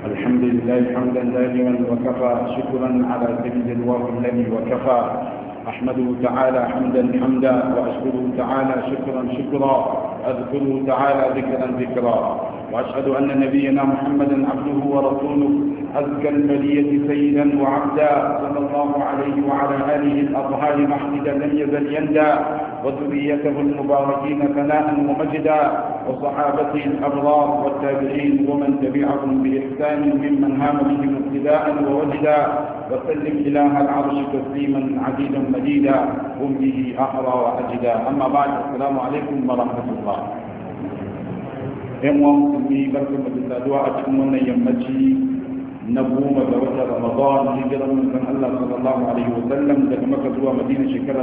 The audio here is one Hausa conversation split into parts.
الحمد لله حمدا دائما وكفى شكرا على سبيل الوفي الذي وكفى أحمده تعالى حمدا حمدا وأشكره تعالى شكرا شكرا أذكره تعالى ذكرا ذكرا وأشهد أن نبينا محمدا عبده ورسوله أزكى البرية سيدا وعبدا صلى الله عليه وعلى آله الأطهار محمدا لم يزل يندى وذريته المباركين ثناء ومجدا وصحابته الأبرار والتابعين ومن تبعهم بإحسان ممن هام بهم ابتداء ووجدا وسلم إله العرش تسليما عديدا مجيدا هم به أحرى وأجدا. أما بعد، السلام عليكم ورحمة الله. yan uwan musulmi barkan mu da saduwa a cikin wannan yammaci na 10 ga watan Ramadan, hijirar manzon Allah sallallahu alaihi wa sallam daga Makka zuwa Madina shekara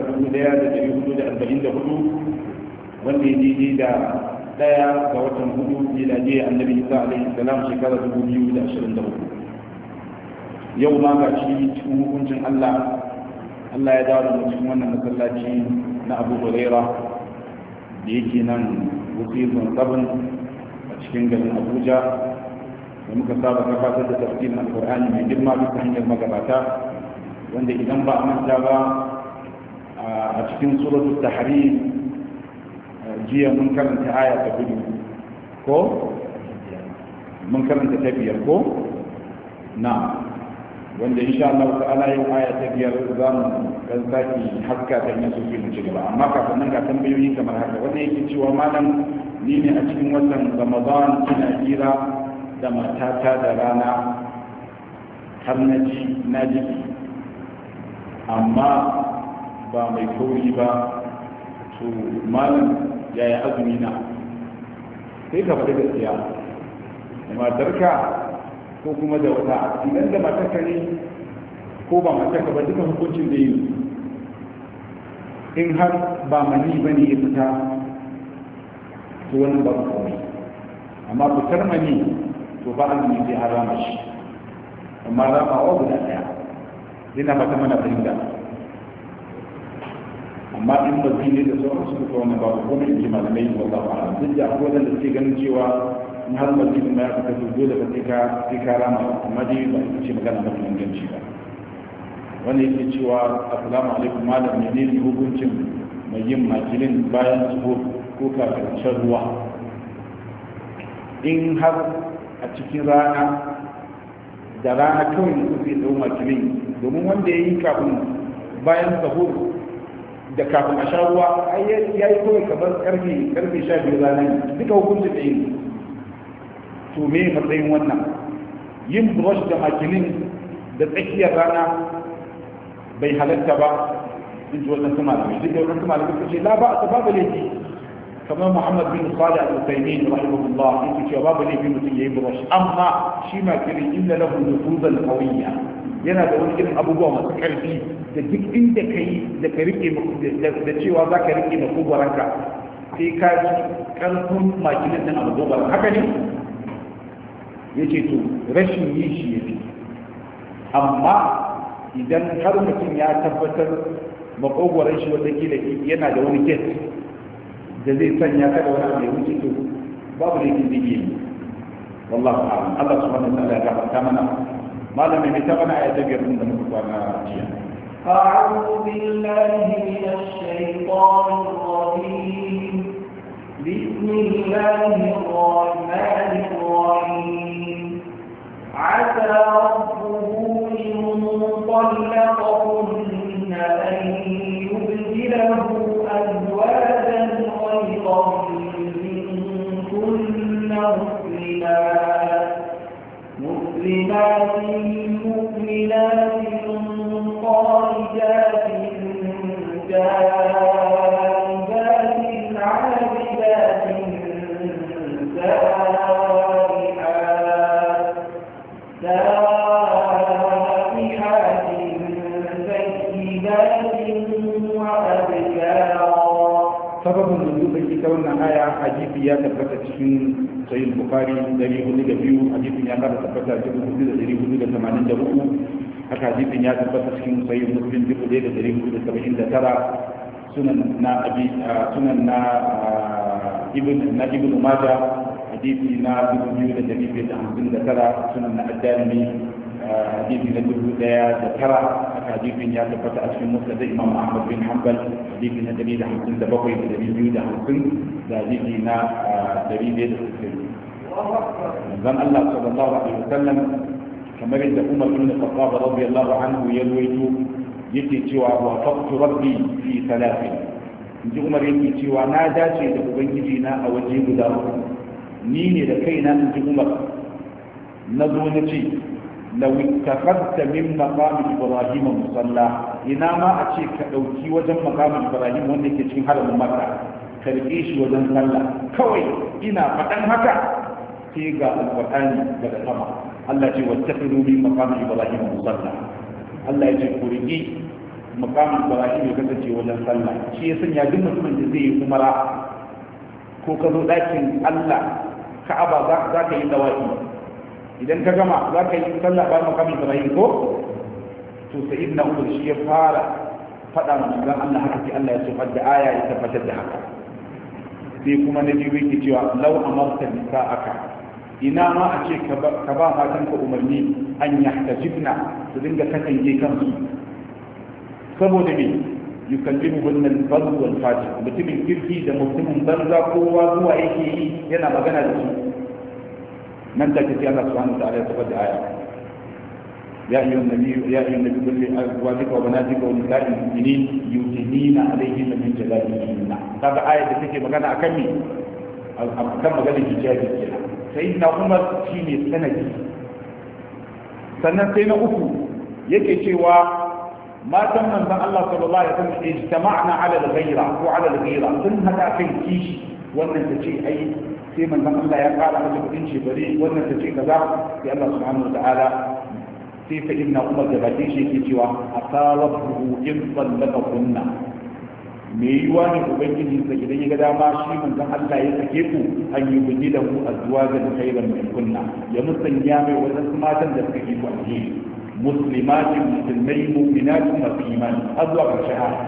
1444 wanda ya daidai da 1 ga watan 4 miladiyya annabi Isa alaihi salam shekara 2024. yau ma ga shi cikin hukuncin Allah ya dawo da cikin wannan masallaci na Abu Hurairah da yake nan Wusirun Sabon cikin garin Abuja, da muka saba gabatar da tafsirin Alkur'ani mai girma bisa hanyar magabata, wanda idan ba a manta ba a cikin suratul Tahrim jiya mun karanta aya ta 4 ko mun karanta ta 5 ko na wanda insha Allah ta'ala yau aya ta 5 za mu kan saki haska ta yin sufi mu ci gaba. Amma kafin nan ga tambayoyi kamar haka. Wanda yake cewa malam, ni ne a cikin watan Ramadan ina hira da matata da rana har na jiki amma ba mai kauri ba, to malam yaya azumi na? sai ka faɗi gaskiya da matarka ko kuma da wata. idan da matarka ne ko ba matarka ba, duka hukuncin da yi. in har ba mani ba ne ya fita, to wani ba komai. amma fitar mani to ba azumi sai an rama shi, amma ramawa guda ɗaya. yana fata mana fahimta. amma in ba zai ne da sauran su fita wannan babu komai in ji malamai wallahu a'lam. duk da akwai wanda suke ganin cewa in har ba zai ma ya fita to dole ba sai ka rama, amma dai ba ita ce magana mafi inganci ba. wanda yake cewa assalamu alaikum malam, menene hukuncin mai yin makilin bayan suhur ko kafin shan ruwa? in har a cikin rana da rana kawai mutum zai dau makilin, domin wanda ya yi kafin bayan sahur da kafin a sha ruwa ya yi kawai kamar karfe 12 rana duka hukuncin da yi. to me matsayin wannan? yin brush da makilin da tsakiyar rana bai halatta ba in ji wannan su malamai. duk da wannan su malamai suka ce la ba a babu laifi, kamar Muhammad bin Salih al-Uthaymeen rahimahullah yake cewa babu laifi mutum yayi brush, amma shi makilin inna lahu nufuzan qawiyya, yana da wani irin abubuwa masu karfi da duk inda kai da ka rike da cewa za ka rike makogoranka sai ka ji karfin makilin din makogoran. haka ne yace to rashin yi shi yafi. amma idan har mutum ya tabbatar makogoran shi wata kila yana da wani get da zai sanya kada wani abu ya wuce, to babu laifin da yi. wallahu a'lam. Allah subhanahu wa ta'ala ya gafarta mana. malamin mai ta bana ayata biyar da muka kwana jiya. أعوذ بالله من الشيطان الرجيم. بسم الله الرحمن الرحيم. عسى ربه إن طلقكن أن يبدله أزواجا خيرا منكن مسلمات مؤمنات قانتات تائبات عابدات سائحات سيدات وأبكارا. سبب النزول ita wannan aya hadisi ya tabbata cikin sahih bukhari 402, hadisin ya fara tabbata cikin 4483, haka hadisin ya tabbata cikin sahih muslim 1479, sunan na ibn majah hadisi na 2,259 sunan na addarimi hadisi na 1,009 hadisin ya tabbata a cikin musnad Imam Ahmad bin Hanbal hadisi na 157 da 250 da hadisi na 160 zan Allah sallallahu alaihi wasallam kamar yadda Umar bin Khattab radiyallahu anhu ya ruwaito yake cewa wa faqtu rabbi fi thalathin inji Umar yake cewa na dace da ubangiji na a waje guda uku ni ne da kaina inji Umar na zo na ce law ittakhadta min maqam Ibrahim musalla ina ma a ce ka dauki wajen maqam Ibrahim wanda yake cikin haramin Makka ka rike shi wajen sallah kawai ina faɗan haka sai ga alqur'ani daga sama Allah ce wattakhidhu min maqam Ibrahim musalla Allah ya ce ku rike maqam Ibrahim ya kasance wajen sallah shi ya sanya duk mutumin da zai yi umara ko ka zo dakin Allah Ka'aba za ka yi dawafi idan ka gama za ka yi sallah bayan maqam Ibrahim ko to sayyidina Umar shi ya fara faɗa wa manzon Allah haka sai Allah ya ce da aya ya tabbatar da haka sai kuma na biyu yake cewa law amarta nisa'aka ina ma a ce ka ba matan ka umarni an yahtajibna su dinga katange kansu saboda me yukallimu bunnan barru wal fajir mutumin kirki da mutumin banza kowa zuwa yake yi yana magana da su nan da ke Allah subhanahu wa ta'ala ya tabbata aya ya ayyuhan nabi kulli azwajika wa banatika wa nisa'il mu'minin yudnina alayhinna min jalabibihinna kaga aya da take magana akan me akan magana hijabi kenan sai na Umar shine sanadi sannan sai na uku yake cewa matan manzon Allah sallallahu alaihi wasallam ijtama'na ala al-ghayra ko ala al-ghayra sun hada kan kishi wannan tace ai sai manzon Allah ya kara mata kudin shi bare wannan tace kaza sai Allah subhanahu wataala sai fa inna Umar da bakin shi yake cewa asarahu in sallaka kunna me yiwa ne ubangiji sa idan ya ga dama shi manzon Allah ya sake ku an yi bidi da ku azwajan khairan min kunna ya musanya mai wadansu matan da suka yi ku alheri muslimatin musulmai mu'minatin masu imani azwa ga shahada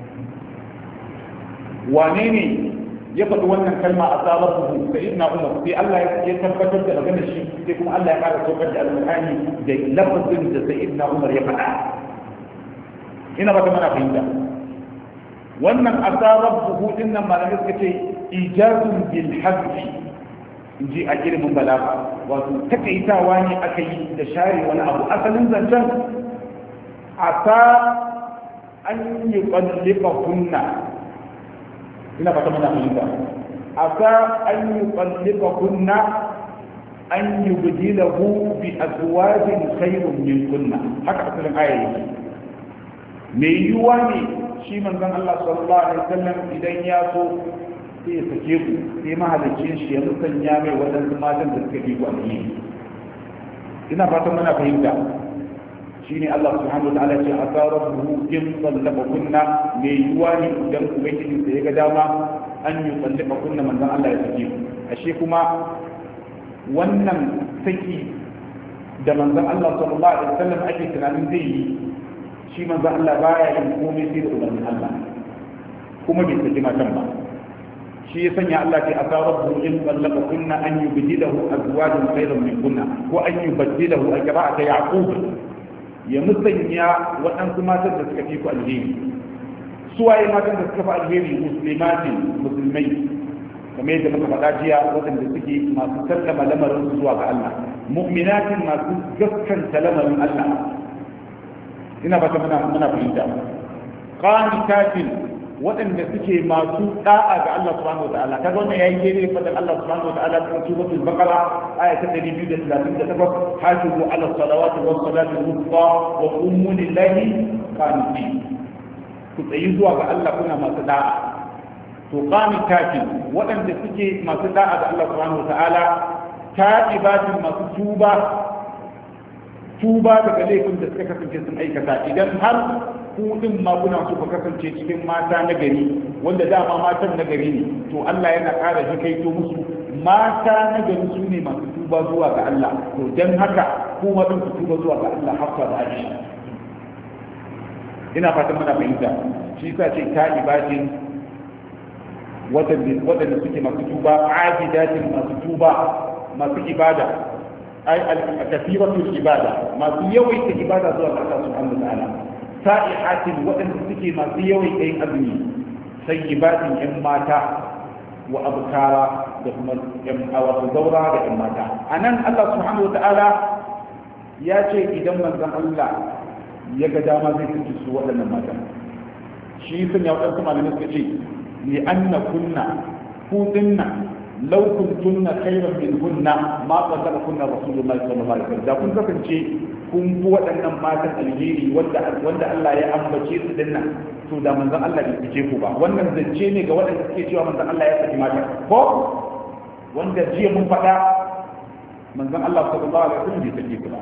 wane ne ya faɗi wannan kalma a sababu sayyidina Umar sai Allah ya tabbatar da maganar shi sai kuma Allah ya ƙara saukar da alƙur'ani da lafazin da sayyidina Umar ya faɗa ina ba ta mana fahimta wannan asarar buhudin nan malamai suka ce ijazun bil hazfi inji a ilimin balaga wato takaitawa ne aka yi da share wani abu asalin zancen asa an yi kwallika kunna ina fata mana fahimta asa an yi kwallika kunna an yi bujilahu bi azwajin khairun min kunna haka asalin aya yake mai yiwuwa ne shi manzon Allah sallallahu alaihi wasallam idan ya so sai ya sake ku sai mahalicin shi ya musanya mai wadansu matan da suka fi ku alheri ina fatan muna fahimta shine Allah subhanahu wa ta'ala ce asarahu in sallaba kunna mai yiwuwa ne idan ubangiji sai ya ga dama an yi sallaba kunna manzon Allah ya sake ku ashe kuma wannan saki da manzon Allah sallallahu alaihi wasallam ake tunanin zai yi shi manzo Allah baya yin komai sai da umarnin Allah kuma bai saki matan ba shi ya sanya Allah ke asarabu in sallaka kunna an yubdilahu azwajan khayran min kunna ko an yubdilahu a qira'ata yaqub ya musanya waɗansu matan da suka fi ku alheri suwaye matan da suka fi alheri muslimatin musulmai kamar yadda muka faɗa jiya waɗanda suke masu sallama lamarin zuwa ga Allah mu'minatin masu gaskanta lamarin Allah ina fata muna fahimta qanitatin waɗanda suke masu da'a ga Allah subhanahu wa ta'ala kaga wannan yayin gere fadan Allah subhanahu wa ta'ala cikin suratul baqara aya ta 238 hafizu ala salawati was salati al-wusta wa qumu lillahi qanitin ku tsayi zuwa ga Allah kuna masu da'a to qanitatin waɗanda suke masu da'a ga Allah subhanahu wa ta'ala ta'ibatin masu tuba daga laifin da suka kasance sun aikata idan har ku din ma kuna so ku kasance cikin mata na gari wanda dama matan na gari ne to Allah yana ƙara hikaito musu mata na gari su ne masu tuba zuwa ga Allah to dan haka ku ma din ku tuba zuwa ga Allah hafsa da Aisha ina fatan muna fahimta shi yasa ce ta ibadin waɗanda suke masu tuba abidatin masu tuba masu ibada ai al-kathiratul ibada masu yawaita ibada zuwa ga Allah subhanahu wa ta'ala sa'ihatin waɗanda suke masu yawaita yin azumi sayyibatin yan mata wa abkara da kuma yan wato zaura da yan mata anan Allah subhanahu wa ta'ala ya ce idan manzon Allah ya ga dama zai tuntu su waɗannan mata shi sun ya waɗansu malamai suka ce li anna kunna kunna law kuntunna khayran min kunna ma qadara kunna rasulullahi sallallahu alaihi wasallam da kun kasance kun fi waɗannan matan alheri wanda Allah ya ambace su dinnan to da manzon Allah bai fice ku ba wannan zance ne ga waɗanda suke cewa manzon Allah ya saki mata ko wanda jiya mun faɗa manzon Allah sallallahu alaihi wasallam bai saki ku ba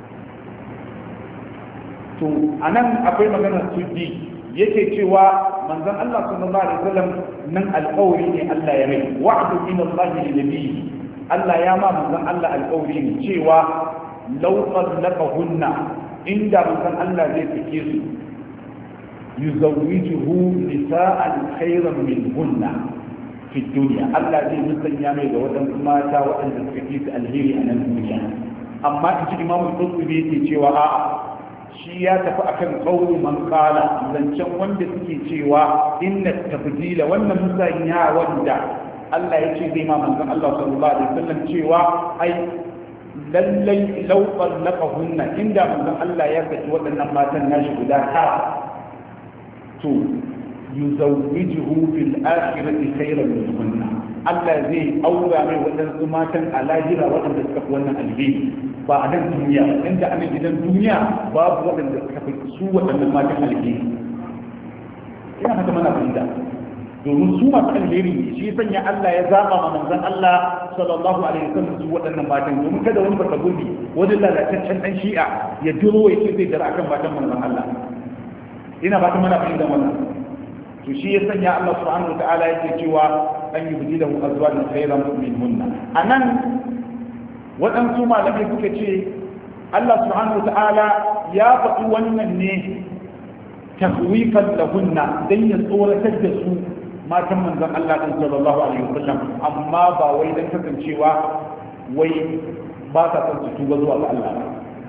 to anan akwai maganar suddi yake cewa manzon Allah sallallahu alaihi wasallam nan alƙawari ne Allah ya mai wa'du min Allah li nabiyyi Allah ya ma manzon Allah alƙawari ne cewa law qadlaqahunna inda manzon Allah zai fike su yuzawwijuhu nisa'an khayran minhunna fi dunya Allah zai musanya mai da wadansu mata waɗanda suka fi su alheri a nan duniya amma in ji Imam Qurtubi yake cewa a'a shi ya tafi akan qawlu man qala zancen wanda suke cewa inna tabdila wannan musanya wanda Allah ya ce zai ma manzon Allah sallallahu alaihi wasallam cewa ai lallai law qallaqahunna inda manzon Allah ya saki waɗannan matan nashi guda tara to yuzawwijuhu fil akhirati khayran minhunna Allah zai aura mai waɗansu matan a lahira waɗanda suka fi wannan alheri ba a nan duniya inda ana gidan duniya babu waɗanda suka fi su waɗannan matan alheri ina haka mana fahimta domin su masu alheri ne shi sanya Allah ya zaɓa ma manzon Allah sallallahu alaihi wasallam su waɗannan matan domin kada wani baka gobe wani lalataccen ɗan shi'a ya duro ya ce zai jira akan matan manzon Allah ina ba ta mana fahimta wannan to shi ya sanya Allah subhanahu wataala yake cewa an yubdilahu azwajan khayran minhunna anan waɗansu malamai suka ce Allah subhanahu wataala ya faɗi wannan ne tahwifan lahunna dan ya tsoratar da su matan manzon Allah din sallallahu alaihi wasallam amma ba wai dan kasancewa wai ba sa son su tuba zuwa ga Allah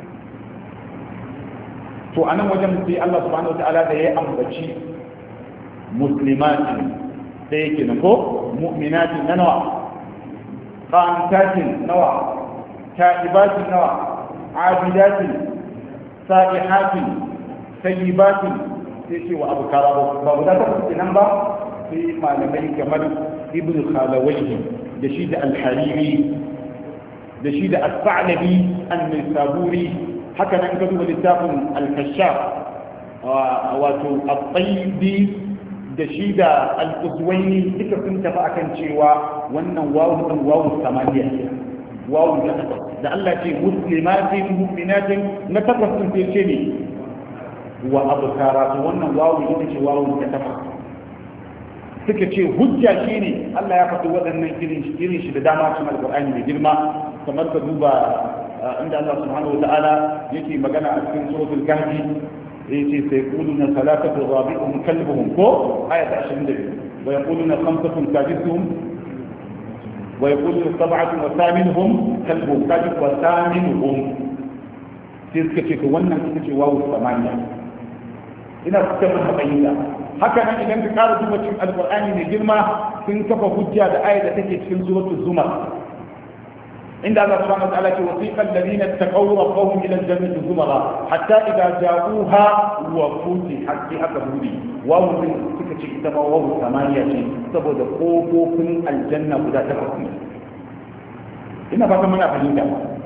to anan wajen sai Allah subhanahu wataala da ya ambaci muslimatin da yake na ko mu'minatin na nawa qantatin nawa ta'ibatin nawa abidatin sa'ihatin sayyibatin sai ce wa abu kara ba guda ta kuke nan ba sai malamai kamar ibn khalawayhi da shi da al-hariri da shi da as-sa'labi an-nisaburi haka nan ga duba littafin al-kashaf wato at-tayyibi da shi da al-qudwaini duka sun tafi akan cewa wannan wawu din wawu samaniya wawu da Allah ce muslimatin mu'minatin na takwas sun ce ne wa abkara to wannan wawu ita ce wawu ta takwas suka ce hujja shine Allah ya faɗi waɗannan irin shi da dama cikin alqur'ani mai girma kamar ka duba inda Allah subhanahu wa ta'ala yake magana a cikin suratul kahfi يجي سيقولون ثلاثة رابعهم كلبهم كو آية 22 ويقولون خمسة سادسهم ويقولون سبعة وثامنهم كلبهم سادس وثامنهم تلك تلك ونن تلك واو الثمانية إنا تكمل بينا هكذا إذا أنت قال دوبة القرآن من جرمة تنكف حجة آية تكي في سورة الزمر عند الله سبحانه وتعالى وثيق الذين اتقوا ربهم الى الجنه زمرا حتى اذا جاءوها وفتحت ابوابها واو من suka ce ita ma wawu samaniya ce saboda kofofin aljanna guda takwas ne ina fata muna fahimta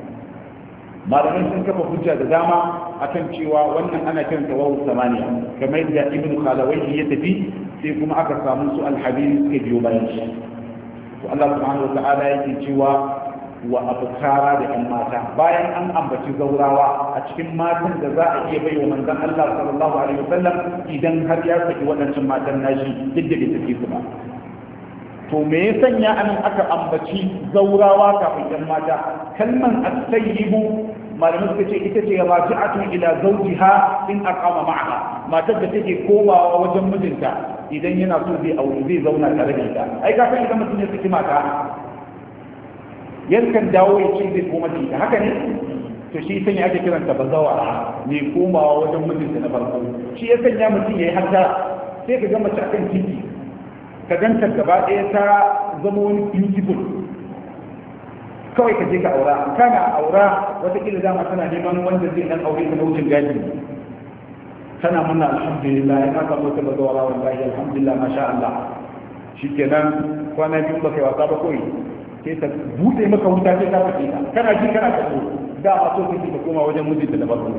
malamai sun kafa hujja da dama akan cewa wannan ana kiranta wawu samaniya kamar yadda ibnu khalawayhi ya tafi sai kuma aka samu su alhabiri suka biyo bayan shi to Allah subhanahu wa ta'ala yake cewa wa abukara da ‘yan mata bayan an ambaci zaurawa a cikin matan da za a iya bai wa manzan Allah sallallahu alaihi wasallam idan har ya saki waɗancan matan nashi duk da bai saki su ba to me ya sanya anan aka ambaci zaurawa kafin ‘yan mata kalman as-sayyibu malamin suka ce ita ce raji'atun ila zawjiha in aqama ma'aha matar da take komawa wajen mijinta idan yana so zai zauna tare da ita ai ka san idan mutum ya saki mata yankan dawo ya ce zai koma ita haka ne to shi sanya ake kiranta bazawara ne komawa wajen mijinta na farko shi ya sanya mutum ya yi hatta sai ka ga mace akan titi ka ganta gaba ɗaya ta zama wani beautiful kawai ka je ka aura kana aura watakila dama tana neman wanda zai dan aure ta wucin gadi tana muna alhamdulillah ya ka samu ta bazawara wallahi alhamdulillah masha Allah shikenan kwana biyu baka yi wasa ba koyi sai ta bude maka wuta sai ta fice ka kana ji kana kaso da a so kake ka koma wajen mijinta da farko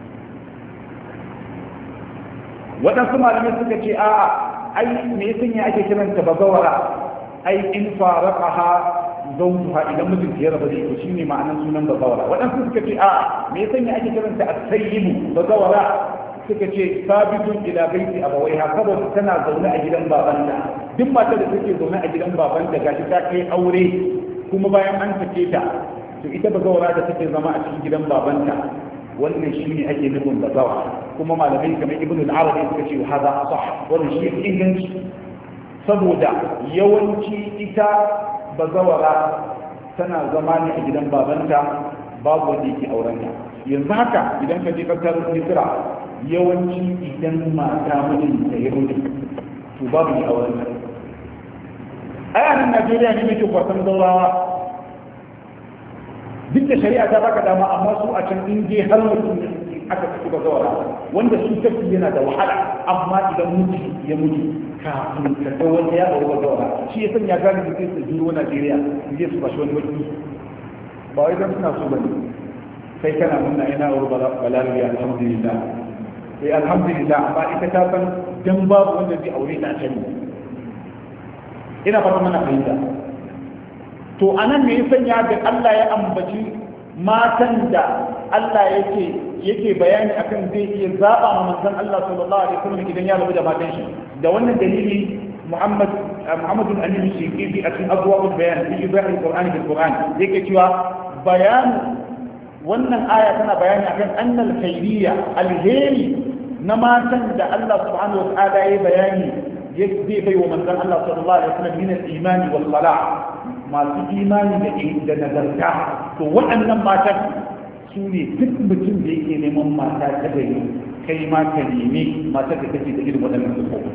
waɗansu malamai suka ce a'a ai me yasa ya ake kiranta bazawara ai in faraqaha zawjuha idan mijinta ya rabu da ita shine ma'anar sunan bazawara waɗansu suka ce a'a me yasa ya ake kiranta as-sayyibu bazawara suka ce sabitun ila baiti abawaiha saboda tana zaune a gidan babanta duk matar da take zaune a gidan babanta gashi ta kai aure kuma bayan an sake ta to ita bazawara da take zama a cikin gidan babanta wannan shi ne ake nufin bazawa kuma malamai kamar ibn al-arabi suka ce hada asah wannan shi ne inganci saboda yawanci ita bazawara tana zama ne a gidan babanta babu wanda yake aurenta yanzu haka idan ka je kasar Misra yawanci idan mata mijin da ya mutu to babu ne aurenta a nan Najeriya ne muke kwasan zaurawa duk da shari'a ta baka dama amma su a can in je har mutum aka ci ba zawara wanda su tafi yana da wahala amma idan mutu ya mutu kafin ka ga wani ya dawo zawara shi ya sanya gani da su juro Najeriya su je su bashi wani wani ba wai dan suna so bane kai kana munna ina wa balarabiya alhamdulillah alhamdulillah amma ita ta san dan babu wanda zai aure ta can ina fata mana fahimta to anan ne ya sanya da Allah ya ambaci matan da Allah yake bayani akan zai iya zaba ma manzon Allah sallallahu alaihi wasallam idan ya rabu da matan shi da wannan dalili Muhammad al-Amin Shiqiqi a cikin Adwa'ul Bayan fi Ibrahim al-Qur'an bil Qur'an yake cewa bayan wannan aya tana bayani akan annal khairiyya alheri na matan da Allah subhanahu wa ta'ala ya bayani zai bai wa manzon Allah sallallahu alaihi wasallam min al-iman wal salah masu imani da nagarta to waɗannan matan su ne duk mutum da yake neman mata ta gari kai ma ka nemi mata da take da irin waɗannan sufofi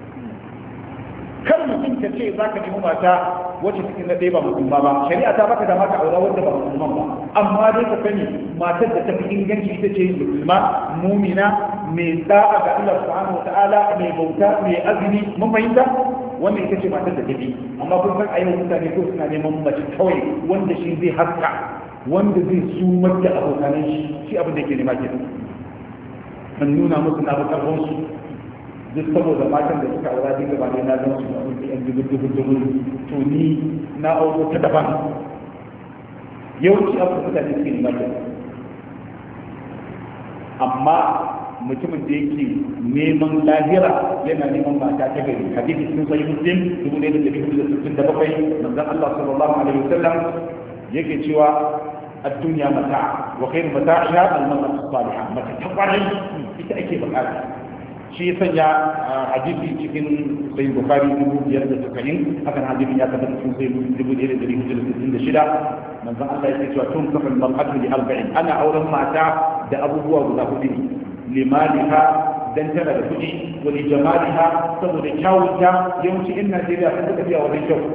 kar mutum ka ce za ka nemi mata wacce cikin na ɗaya ba musulma ba shari'a ta baka da mata aura wanda ba musulman ba amma dai ka sani matar da ta fi inganci ita ce musulma mumina mai da'a ga Allah subhanahu wataala mai bauta mai azumi mun fahimta wannan ita ce matar da tafi amma kun san a yau mutane ko suna neman mace kawai wanda shi zai haska wanda zai sumar da abokanan shi abin da ke nema ke an nuna musu na bukarfin su duk saboda matan da suka aura dinga ba na zama su abin da yan dubu to ni na auro ta daban yawanci abin da mutane suke nema ke amma mutumin da yake neman lahira yana neman mata ta gari hadisi sun sai muslim 1467 manzon Allah sallallahu alaihi wasallam yake cewa ad-dunya mata wa khairu mata'iha al-mar'atu salihah mata ta kwarai ita ake bukata shi sanya hadisi cikin sai bukhari 590 hakan hadisin ya tabbata cikin sai 1466 manzon Allah yake cewa tun kafal mar'atu li arba'in ana auren mata da abubuwa guda hudu limaliha dan tana da kuɗi wani jamaliha saboda kyawunta yawanci in Najeriya sun suka biya wajen kyau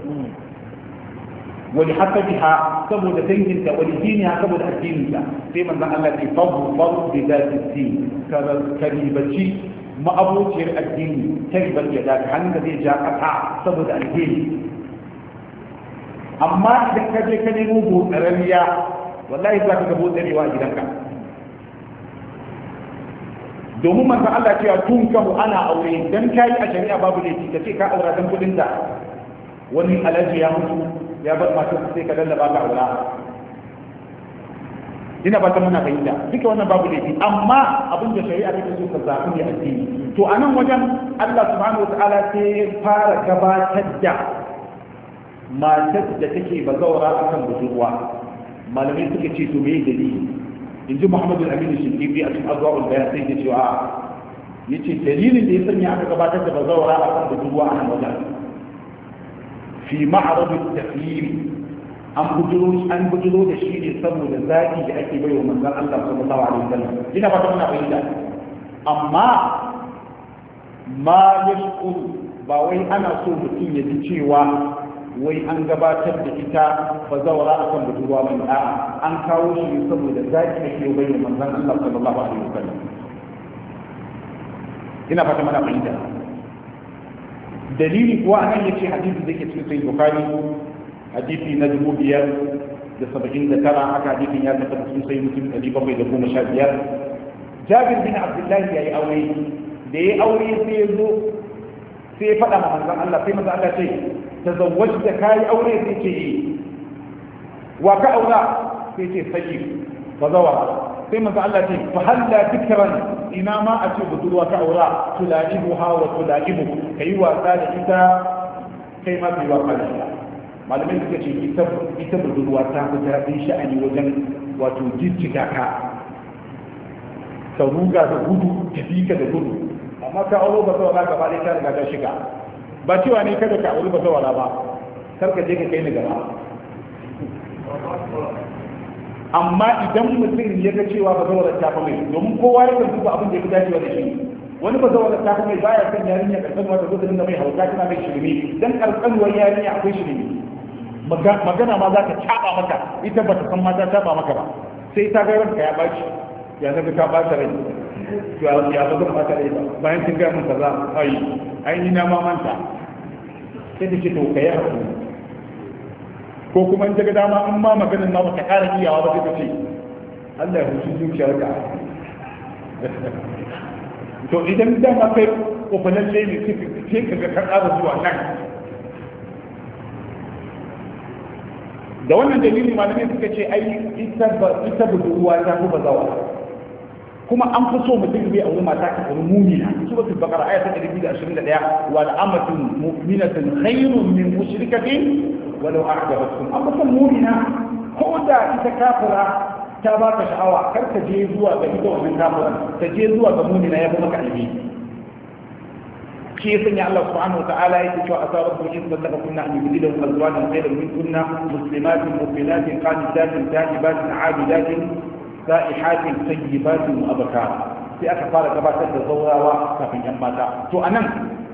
wani hasabiha saboda danginta wani diniya saboda addininta sai manzon Allah ya fadu bi zati din karibaci ma'abociyar addini ta ribar ya daga hannun da zai ja kasa saboda alheri amma idan ka je ka nemo botsarariya wallahi za ka ga botsarewa a gidanka domin manzo Allah cewa tun kahu ana aure dan kai a shari'a babu laifi kace ka aura dan kudin da wani alaji ya mutu ya bar matar sai ka lallaba ka aura ina ba ta muna fahimta duka wannan babu laifi amma abin da shari'a take so ka zaɓi ne addini to a nan wajen Allah subhanahu wa ta'ala sai fara gabatar da matar da take bazawara akan budurwa malamai suka ce to me dalili in ji Muhammadu Aminu Shinkifi a cikin Adwa'ul Bayan sai ya cewa yace dalilin da ya sanya aka gabatar da bazawara a kan budurwa a nan wajen fi ma'arad at-tafyir an bujiro da shi ne saboda zaki da ake bai wa manzon Allah sallallahu alaihi wasallam ina fata muna fahimta amma ma yashkur ba wai ana so mutum ya ji cewa wai an gabatar da ita bazawara akan budurwa mai a'a an kawo shi ne saboda zaki da ke bai wa manzon Allah sallallahu alaihi wasallam ina fata muna fahimta dalili kuwa anan yace hadisi da ke cikin sahih bukhari hadisi na 579 haka hadisin ya tabbata cikin sahih muslim 715 Jabir bin Abdullah yayi aure da yayi aure sai ya zo sai ya faɗa ma manzon Allah sai manzon Allah ce tazawwajta kai aure sai ce wa ka aura sai ce sayyid bazawara sai manzon Allah ce fa halla dhikran ina ma a ce budurwa ka aura tulaibuha wa tulaibu kai wasa da ita kai ma kai wasa da ita malamai suka ce ita budurwa ta fi daɗin sha'ani wajen wato jijjiga ka ruga da gudu tafi ka da gudu amma ka auro ba zawara gaba ɗaya ta riga ta shiga ba cewa ne kada ka auri ba zawara ba kar ka je ka kai ni gaba amma idan mutum ya ga cewa ba zawara ta fi mai domin kowa ya kan duba abin da ya fi dacewa da shi wani ba zawara ta fi mai baya kan yarinya karkan wata zo ta dinga mai hauka tana mai shirme dan karkanuwar yarinya akwai shirme magana ma za ka taɓa maka ita ba ta san ma ta taɓa maka ba sai ta ga ranka ya baci ya naga ka bata rai ya ba zan bata rai ba bayan kin ga mun kaza ai ni na ma manta sai da ke to kai haku ko kuma in daga dama in ma maganin ma baka ƙara iyawa ba sai ka ce Allah ya huci zuciyarka to idan da ma kai kofanan lemi sai ka ga ka ƙara zuwa nan da wannan dalili malamai suka ce ai ita budurwa ta fi bazawa kuma an fi so mutum bai auri mata ka auri mumina suratul baqara ayat 221 wal amatun mu'minatun khairun min mushrikatin walau a'jabatkum amma san mumina ko da ita kafira ta baka sha'awa kar ka je zuwa ga ita wannan kafira ka je zuwa ga mumina ya fi maka alheri shi ya sanya Allah subhanahu wa ta'ala yake cewa asabakum in sadaqakunna an yubdilahu azwajan khayran minkunna muslimatin mu'minatin qanitatin ta'ibatin 'abidatin sa'ihatin tayyibatin wa abkar sai aka fara gabatar da zaurawa kafin yan mata to anan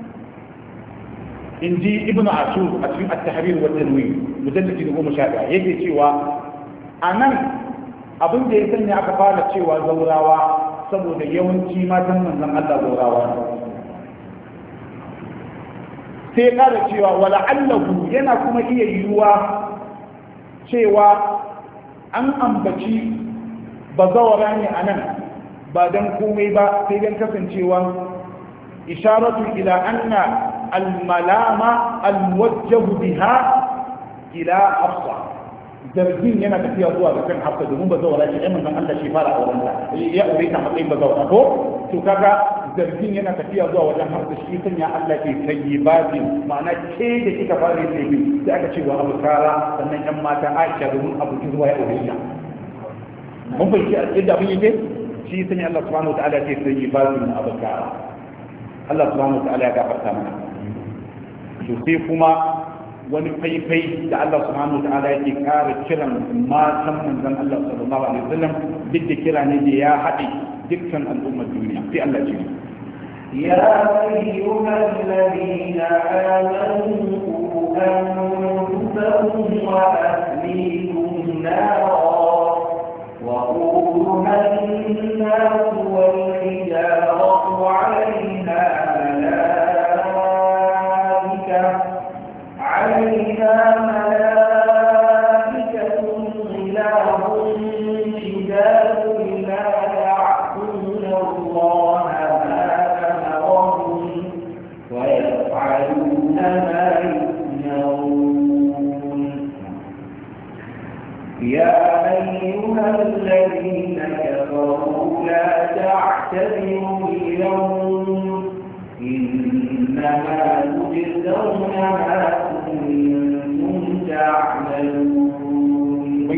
inji ibnu ashur a cikin at-tahrir wa at-tanwir mujallad 11 yake cewa anan abin da ya sanya aka fara cewa zaurawa saboda yawanci matan manzon Allah zaurawa sai ƙara cewa wala'allahu yana kuma iya yiwuwa cewa an ambaci bazawara ne a nan ba don komai ba sai don kasancewa isharatu ila anna almalama alwajjahu biha ila hafsa zargin yana tafiya zuwa ga kan hafsa domin bazawara ce ɗan manzon Allah shi fara auren ta ya aure ta matsayin bazawara ko to kaga zargin yana tafiya zuwa wajen hafsa shi sanya Allah ke tayyibatin ma'ana ke da kika fara yin laifi sai aka ce wa abu kara sannan yan mata Aisha domin abu zuwa ya aure ta mun fahimci yadda abin yake shi sanya Allah subhanahu wa ta'ala ke tayyibatin abu kara Allah subhanahu wa ta'ala ya gafarta mana to sai kuma wani faifai da Allah subhanahu wa ta'ala yake kare kiran matan manzon Allah sallallahu alaihi wasallam duk da kira ne da ya haɗe dukkan al'ummar duniya sai Allah ce يا أيها الذين آمنوا أنفسكم وأهليكم نارا وقودها الناس والحجارة عليها ملائكة غلاظ شداد لا يعصون الله ما أمرهم ويفعلون ما يؤمرون يا أيها الذين كفروا لا تعتذروا اليوم إنما تجزون ما كنتم تعملون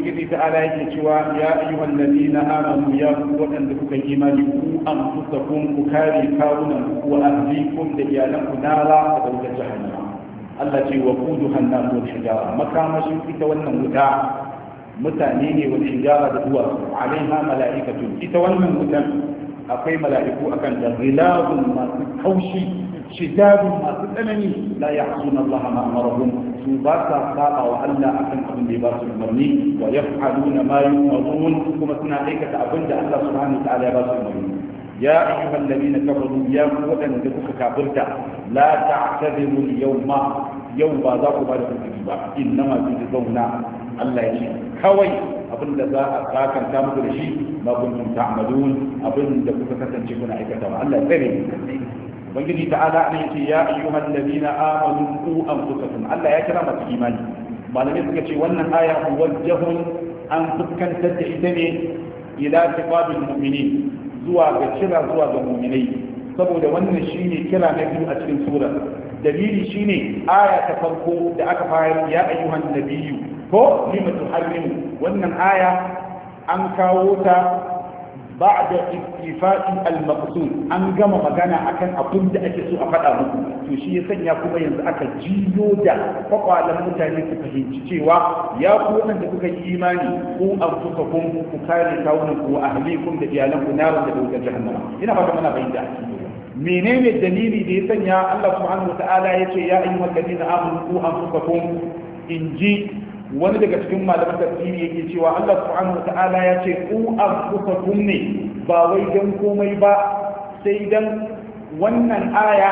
ubangiji ta ala yake cewa ya ayyuhal ladina amanu ya waɗanda kuka imani ku anfusakum ku kare kawunan ku wa ahlikum da iyalanku nara da wutar jahannama Allah ce wa quduha an-nas wal hijara makamashin ita wannan wuta mutane ne wal hijara da duwatsu alaiha mala'ikatu ita wannan wutan akwai mala'iku akan da ghilazun masu kaushi shidadun masu tsanani la ya'suna Allah ma amarahum su ba sa saba wa Allah akan abin da ya ba su umarni wa yaf'aluna ma yu'marun kuma suna aikata abin da Allah subhanahu wa ta'ala ya ba su umarni ya ayyuhal ladina kafaru ya ku wadanda kuka kafirta la ta'tadiru al-yawma yau ba za ku ba da hukumi ba innama tujzauna Allah ya ce kawai abin da za a sakanta muku da shi ma kuntum ta'malun abin da kuka kasance kuna aikata Allah ya tsare ubangiji ta'ala ne yace ya ayyuhal ladina amanu qu anfusakum Allah ya kira masu imani malamai suka ce wannan aya muwajjahun an fuskantar da ita ne ila tiqabil mu'minin zuwa ga kira zuwa ga mu'minai saboda wannan shine kira na biyu a cikin sura dalili shine aya ta farko da aka fara ya ayyuhan nabiyyu ko lima tuharrimu wannan aya an kawo ta بعد استيفاء المقصود an gama magana akan abin da ake so a faɗa muku to shi ya sanya kuma yanzu aka jiyo da kwakwalan mutane su fahimci cewa ya ku wanda kuka yi imani ku anfusakum ku kare kawunan ku ahlikum da iyalanku narin da wutar jahannama ina fata muna bayyana menene dalili da ya sanya Allah subhanahu wataala yace ya ayyuhal ladina amanu ku anfusakum inji wani daga cikin malaman tafsiri yake cewa Allah subhanahu wata'ala ya ce ku anfusakum ne ba wai dan komai ba sai dan wannan aya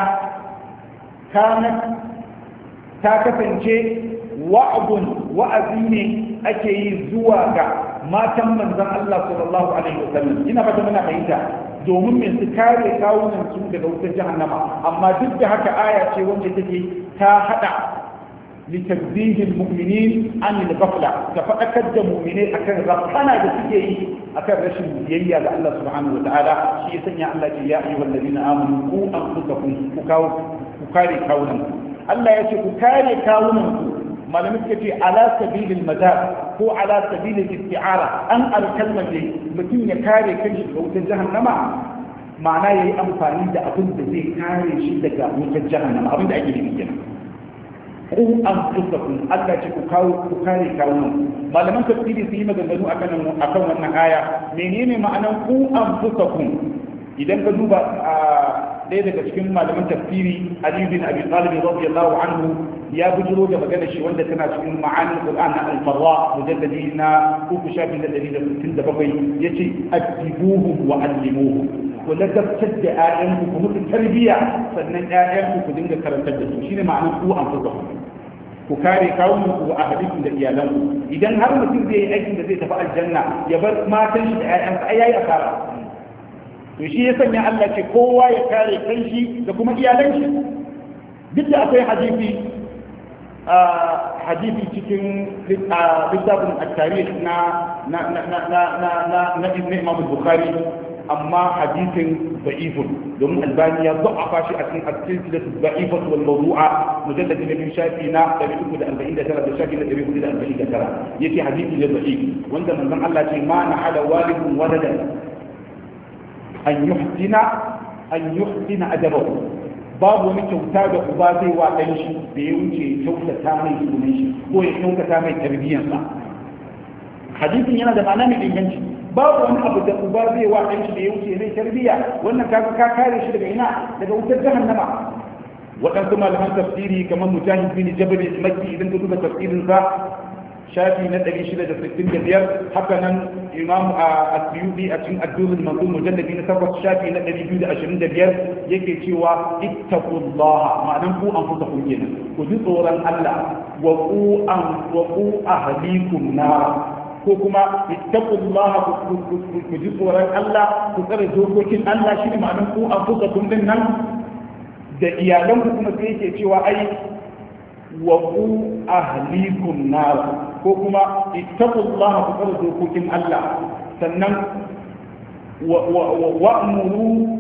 ta kasance wa'azi ne ake yi zuwa ga matan manzon Allah sallallahu alaihi wasallam ina fata muna fahimta domin me su kare kawunan su daga wutar jahannama amma duk da haka aya ce wanda take ta hada لتنزيه المؤمنين عن الغفلة تفقد المؤمنين أكن غفلنا بسيئي أكن رشد بيئي على الله سبحانه وتعالى شيء سنع الله يا أيها الذين آمنوا قوا أنفسكم كاري كونكم الله يشي كاري كونكم ما لم يكن على سبيل المدار هو على سبيل الاستعارة أن الكلمة دي متين يكاري كنش وتجهنم معناه يي أمفاني دا أبن زي كاري شدك وتجهنم أبن دا أجل بيجنا ku anfusakum Allah ce ku kare kawunan malaman tafsiri su yi maganganu akan wannan aya menene ma'anar ku anfusakum idan ka duba ɗaya daga cikin malaman tafsiri Ali bin Abi Talib radiyallahu anhu ya bujiro da magana shi wanda tana cikin ma'anin Qur'an na al-Farra mujalladi na 367 yace adibuhum wa allimuhum ku ladabtar da ƴaƴanku ku musu tarbiyya sannan ƴaƴanku ku dinga karantar da su shine ma'anar ku anfusakum ku kare kawunku wa ahadikum da iyalanku idan har mutum zai yi aikin da zai tafi aljanna ya bar matan shi da ƴaƴansa ai yayi asara to shi ya sanya Allah ce kowa ya kare kanshi da kuma iyalan shi duk da akwai hadisi cikin littafin at-tarikh na Ibn Imam Bukhari amma hadisin da'ifun domin albani ya za'afa shi a cikin silsilatu da'ifatu wal mawdu'a mujallad na biyu shafi na 349 da shafi na 449 yake hadisi ne da'if wanda manzon Allah ce ma na hada walidun waladan an yuhsina adabahu babu wani kyauta da uba zai wa ɗan shi da ya wuce kyautata mai sunan shi ko ya kyautata mai tarbiyyarsa hadisin yana da ma'ana mai inganci babu wani abu da uba zai wa ɗan shi da ya wuce mai tarbiyya wannan ka kare shi daga ina daga wutar jahannama waɗansu malaman tafsiri kamar mujahid bin jabal al-makki idan ka duba tafsirin sa shafi na 665 haka nan imam as-suyuti a cikin ad-durr al-manzur mujalladi na 8 shafi na 225 yake cewa ittaqullaha ma'anan ku anfusakum kenan ku ji tsoron Allah wa qu ahlikum nar ko kuma ittaqullaha ku ji tsoron Allah ku tsare dokokin Allah shine ma'anan ku anfusakum din nan da iyalan ku kuma sai yake cewa ai wa qu ahlikum nar ko kuma ittaqullaha ku tsare dokokin Allah sannan wa'muru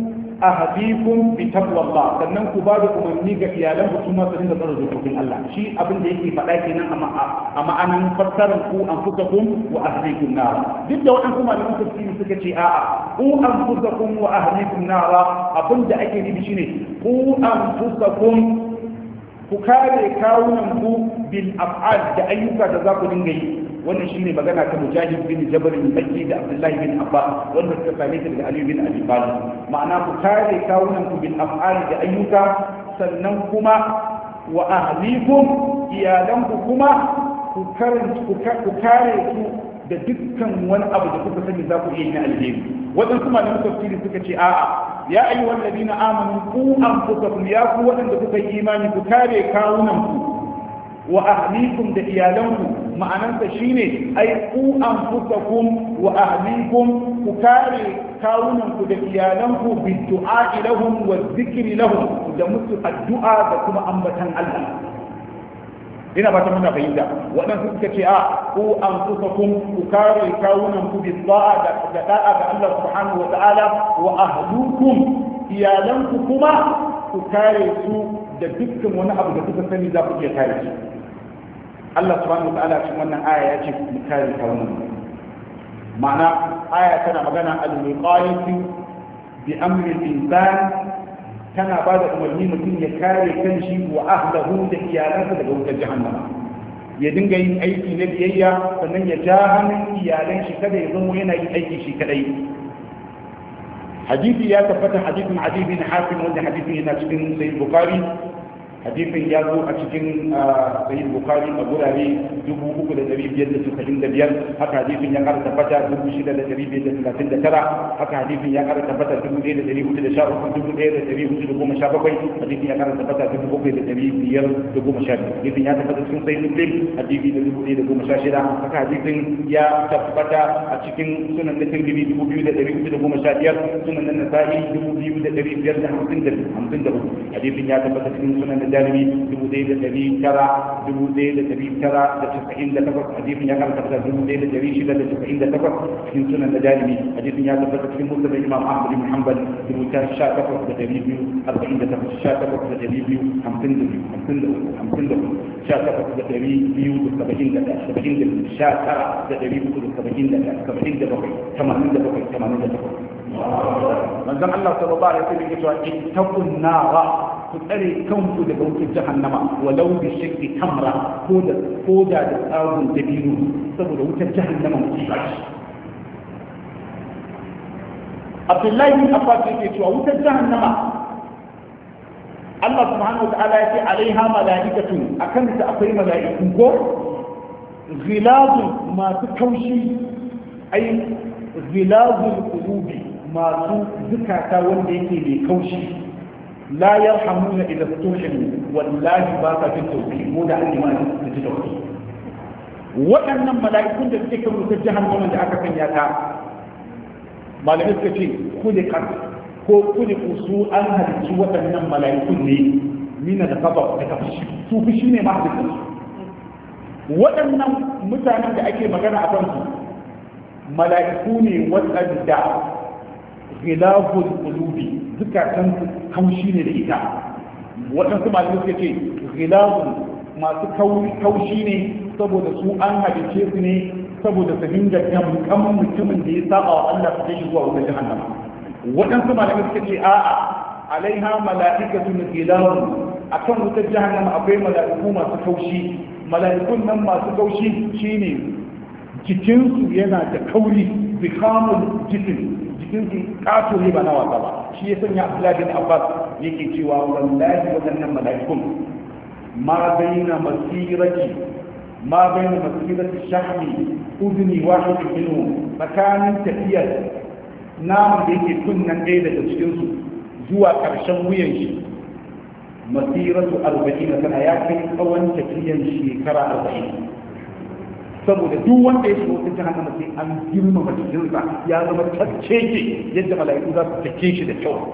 ahdikum bi taqwallah, sannan ku ba da umarni ga iyalan ku kuma su dinga tsara dokokin Allah. Shi abin da yake faɗa kenan a ma'anan fassarar ku anfusakum wa ahlikum nar. Duk da waɗansu malaman tafsiri suka ce a'a, ku anfusakum wa ahlikum nar, abin da ake nufi shine ku anfusakum, ku kare kawunan ku bil af'al, da ayyuka da za ku dinga yi. Wannan shine magana ta Mujahid bin Jabr bin Bakki da Abdullahi bin Abbas, wanda suka same ta daga Ali bin Abi Talib. Ma'ana ku kare kawunan ku bil af'al, da ayyuka, sannan kuma wa ahlikum, iyalanku kuma ku kare su da dukkan wani abu da kuka sani za ku iya yi na alheri. Waɗansu malaman tafsiri suka ce a'a, ya ayyuhal ladina amanu ku anfusakum, ya ku waɗanda kuka yi imani ku kare kawunan ku wa ahlikum, da iyalanku. Ma'anarsa shine ai ku anfusakum wa ahlikum, ku kare kawunanku da iyalanku bi du'a lahum wa dhikri lahum, da musu addu'a da kuma ambatan Allah. Ina ba ta muna fahimta. Waɗansu suka ce a ku anfusakum, ku kare kawunanku bi da'a da da'a ga Allah subhanahu wa ta'ala, wa ahlukum, iyalanku kuma ku kare su da dukkan wani abu da kuka sani za ku iya kare su. Allah subhanahu wa ta'ala cikin wannan aya ya ce mu kare kawunan. Ma'ana aya tana magana al-wiqayatu bi amri al-insan, tana ba da umarni mutum ya kare kanshi wa ahlahu da iyalansa daga wutar jahannama. Ya dinga yin aiki na biyayya, sannan ya ja hannun iyalan shi kada ya zama yana yin aiki shi kadai. Hadisi ya tabbata, hadisin Adi bin Hatim, wanda hadisin yana cikin Sahih Bukhari. Hadisin ya zo a cikin Sahih Bukhari a gurare 3,595, haka hadisin ya kara tabbata 6,539, haka hadisin ya kara tabbata 1,413, 1,417, hadisin ya kara tabbata 7,512, hadisin ya tabbata cikin Sahih Muslim hadisi na 1,016, haka hadisin ya tabbata a cikin Sunan na Tirmidhi 2,415, Sunan na Nasa'i 2,554, hadisin ya tabbata cikin Sunan الجانبي دبودي الذي ترى دبودي الذي ترى تسعين دفق حديث يقال تبدا دبودي الذي شد تسعين دفق في سنن الجانبي حديث يقال تبدا في مسلم الإمام أحمد بن حنبل دبودي شاء دفق تدريبي 40 دفق شاء دفق تدريبي 50 دفق شاء دفق تدريبي 70 دفق شاء ترى تدريبي 70 دفق 80 دفق 80 دفق manzon Allah sallallahu alaihi wasallam ya ce ittaqun nara, ku tsare kanku daga wutar jahannama, walau bi shakki tamra, ko da tsagun dabino, saboda wutar jahannama musiba ce. Abdullahi bin Abbas yake cewa wutar jahannama Allah subhanahu wa ta'ala ya ce alaiha mala'ikatu, akan ta akwai mala'iku ko ghilazun, masu kaushi, ai ghilazul qulubi, masu zukata wanda yake mai kaushi, la yarhamuna ila tuhim, wallahi ba ka jin tausayi ko da an ma su ji tausayi. Waɗannan mala'ikun da suke kan wutar jahannama da aka sanya ta, malamai suka ce kulikat ko kuliku su an halicci waɗannan mala'ikun ne mina da kaba da kafashi, su fushi ne ma halittar su. Waɗannan mutanen da ake magana a kansu mala'iku ne waɗanda gilaful qulubi, zukatan kaushi ne da ita. Waɗansu malamai suka ce gilafun masu kaushi ne saboda su an halice su ne saboda su dinga damkan mutumin da ya saba wa Allah su kai zuwa wutar jahannama. Waɗansu malamai suka ce a'a, alaiha mala'ikatun gilafun, akan wutar jahannama akwai mala'iku masu kaushi. Mala'ikun nan masu kaushi shine jikinsu yana da kauri, bikamul jikin, jikinsu kato ne ba na wasa ba. Shi ya sanya Abdullahi bin Abbas yake cewa wallahi waɗannan mala'ikun ma baina masirati shahmi udni wahid minhu, tsakanin tafiyar namun da yake kunnan ɗaya daga cikinsu zuwa ƙarshen wuyan shi masiratu 40 sana, ya kai tsawon tafiyan shekara 40. saboda duk wanda ya shiga wutar jahannama sai an girmama jikinsa ya zama tacceke yadda mala'iku za su take shi da kyau.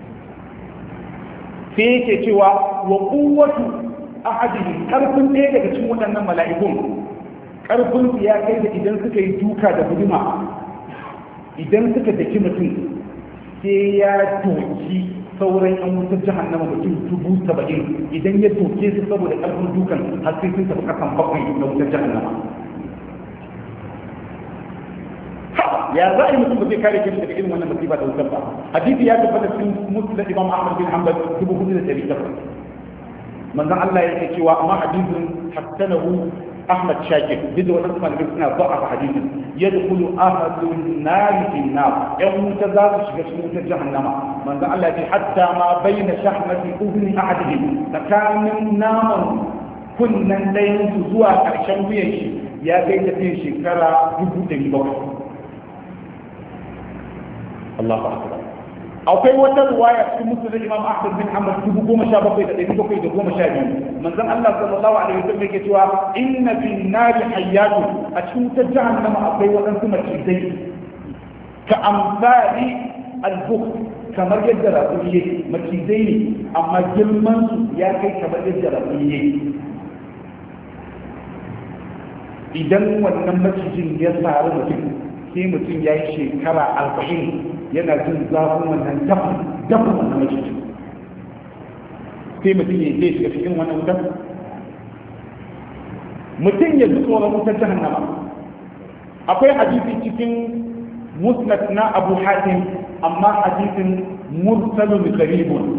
sai yake cewa wa quwwatu ahadihim, karfin ɗaya daga cikin waɗannan mala'ikun, karfin su ya kai da idan suka yi duka da guduma, idan suka daki mutum sai ya doki sauran yan wutar jahannama mutum 70,000 idan ya doke su saboda ƙarfin dukan har sai sun tafi kasan 7 na wutar jahannama. ya za a yi mutum ba zai kare kanshi daga irin wannan musiba da wutar ba? hadisi ya tabbata cikin musnad Imam Ahmad bin Hanbal 4,800 manzon Allah yake cewa amma hadisin hasanahu Ahmad Shakir duk da wannan malamin suna ba a hadisin yadkhulu ahadun nar fi nar yan wuta za su shiga cikin wutar jahannama manzon Allah ya ce hatta ma baina shahmati udni ahadihim tsakanin naman kunnan dayan su zuwa karshen wuyan shi ya kai tafiyan shekara 700. Allahu akbar. akwai wata ruwaya cikin musulun Imam Ahmad bin Hanbal 17,712 manzon Allah sallallahu alaihi wasallam yake cewa inna fin nari hayyatu a cikin wutar jahannama akwai wadansu macizai ka amsali al-bukh kamar yadda raƙumi yake macizai ne amma girman su ya kai kamar yadda raƙumi yake idan wannan macijin ya sari mutum sai mutum ya yi shekara 40 yana jin zafin wannan dafin wannan macijin sai mutum ya je shiga cikin wannan wutar mutum ya ji tsoron wutar jahannama. akwai hadisi cikin musnad na Abu Hatim amma hadisin mursalun gharibun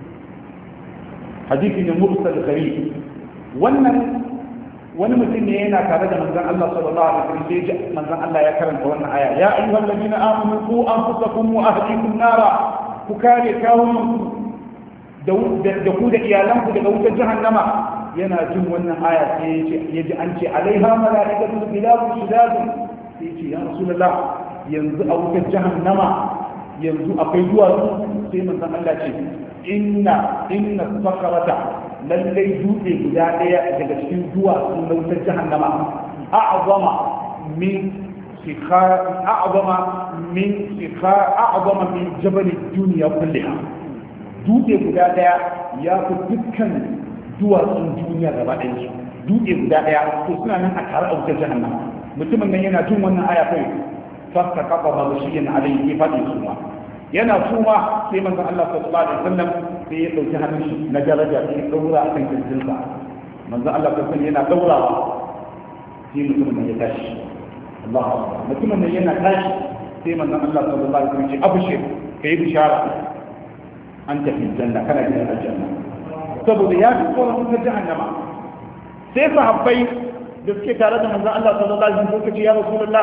hadisi ne mursal gharib. wannan wani mutum ne yana tare da manzon Allah sallallahu alaihi wasallam sai manzon Allah ya karanta wannan aya ya ayyuhal ladina amanu qu anfusakum wa ahlikum nara ku kare kawunku da ku da iyalanku daga wutar jahannama. yana jin wannan aya sai ya ji an ce alaiha malaikatu bilabu shidadu sai ya ce ya rasulullah yanzu a wutar jahannama yanzu akwai duwatsu sai manzon Allah ce inna sakarata lallai dutse guda daya daga cikin duwatsu na wutar jahannama a'zama min jabal duniya kulliha. dutse guda daya ya fi dukkan duwatsun duniya gaba ɗaya. dutse guda daya to suna nan a tare a wutar jahannama. mutumin nan yana jin wannan aya kai fasta kafa ba shi yana alayhi fadin suma yana suma sai manzon Allah sallallahu alaihi wasallam sai ya dauki hannun shi na daraja sai ya daura akan kirjinsa. manzon Allah sallallahu alaihi yana daurawa sai mutumin ya tashi. Allahu akbar. mutumin nan yana tashi sai manzon Allah sallallahu alaihi wasallam ya ce abushir kai bishara an tafi janna kana gidan aljanna saboda ya fi tsoron wutar jahannama. sai sahabbai da suke tare da manzon Allah sallallahu alaihi wasallam suka ce ya rasulullah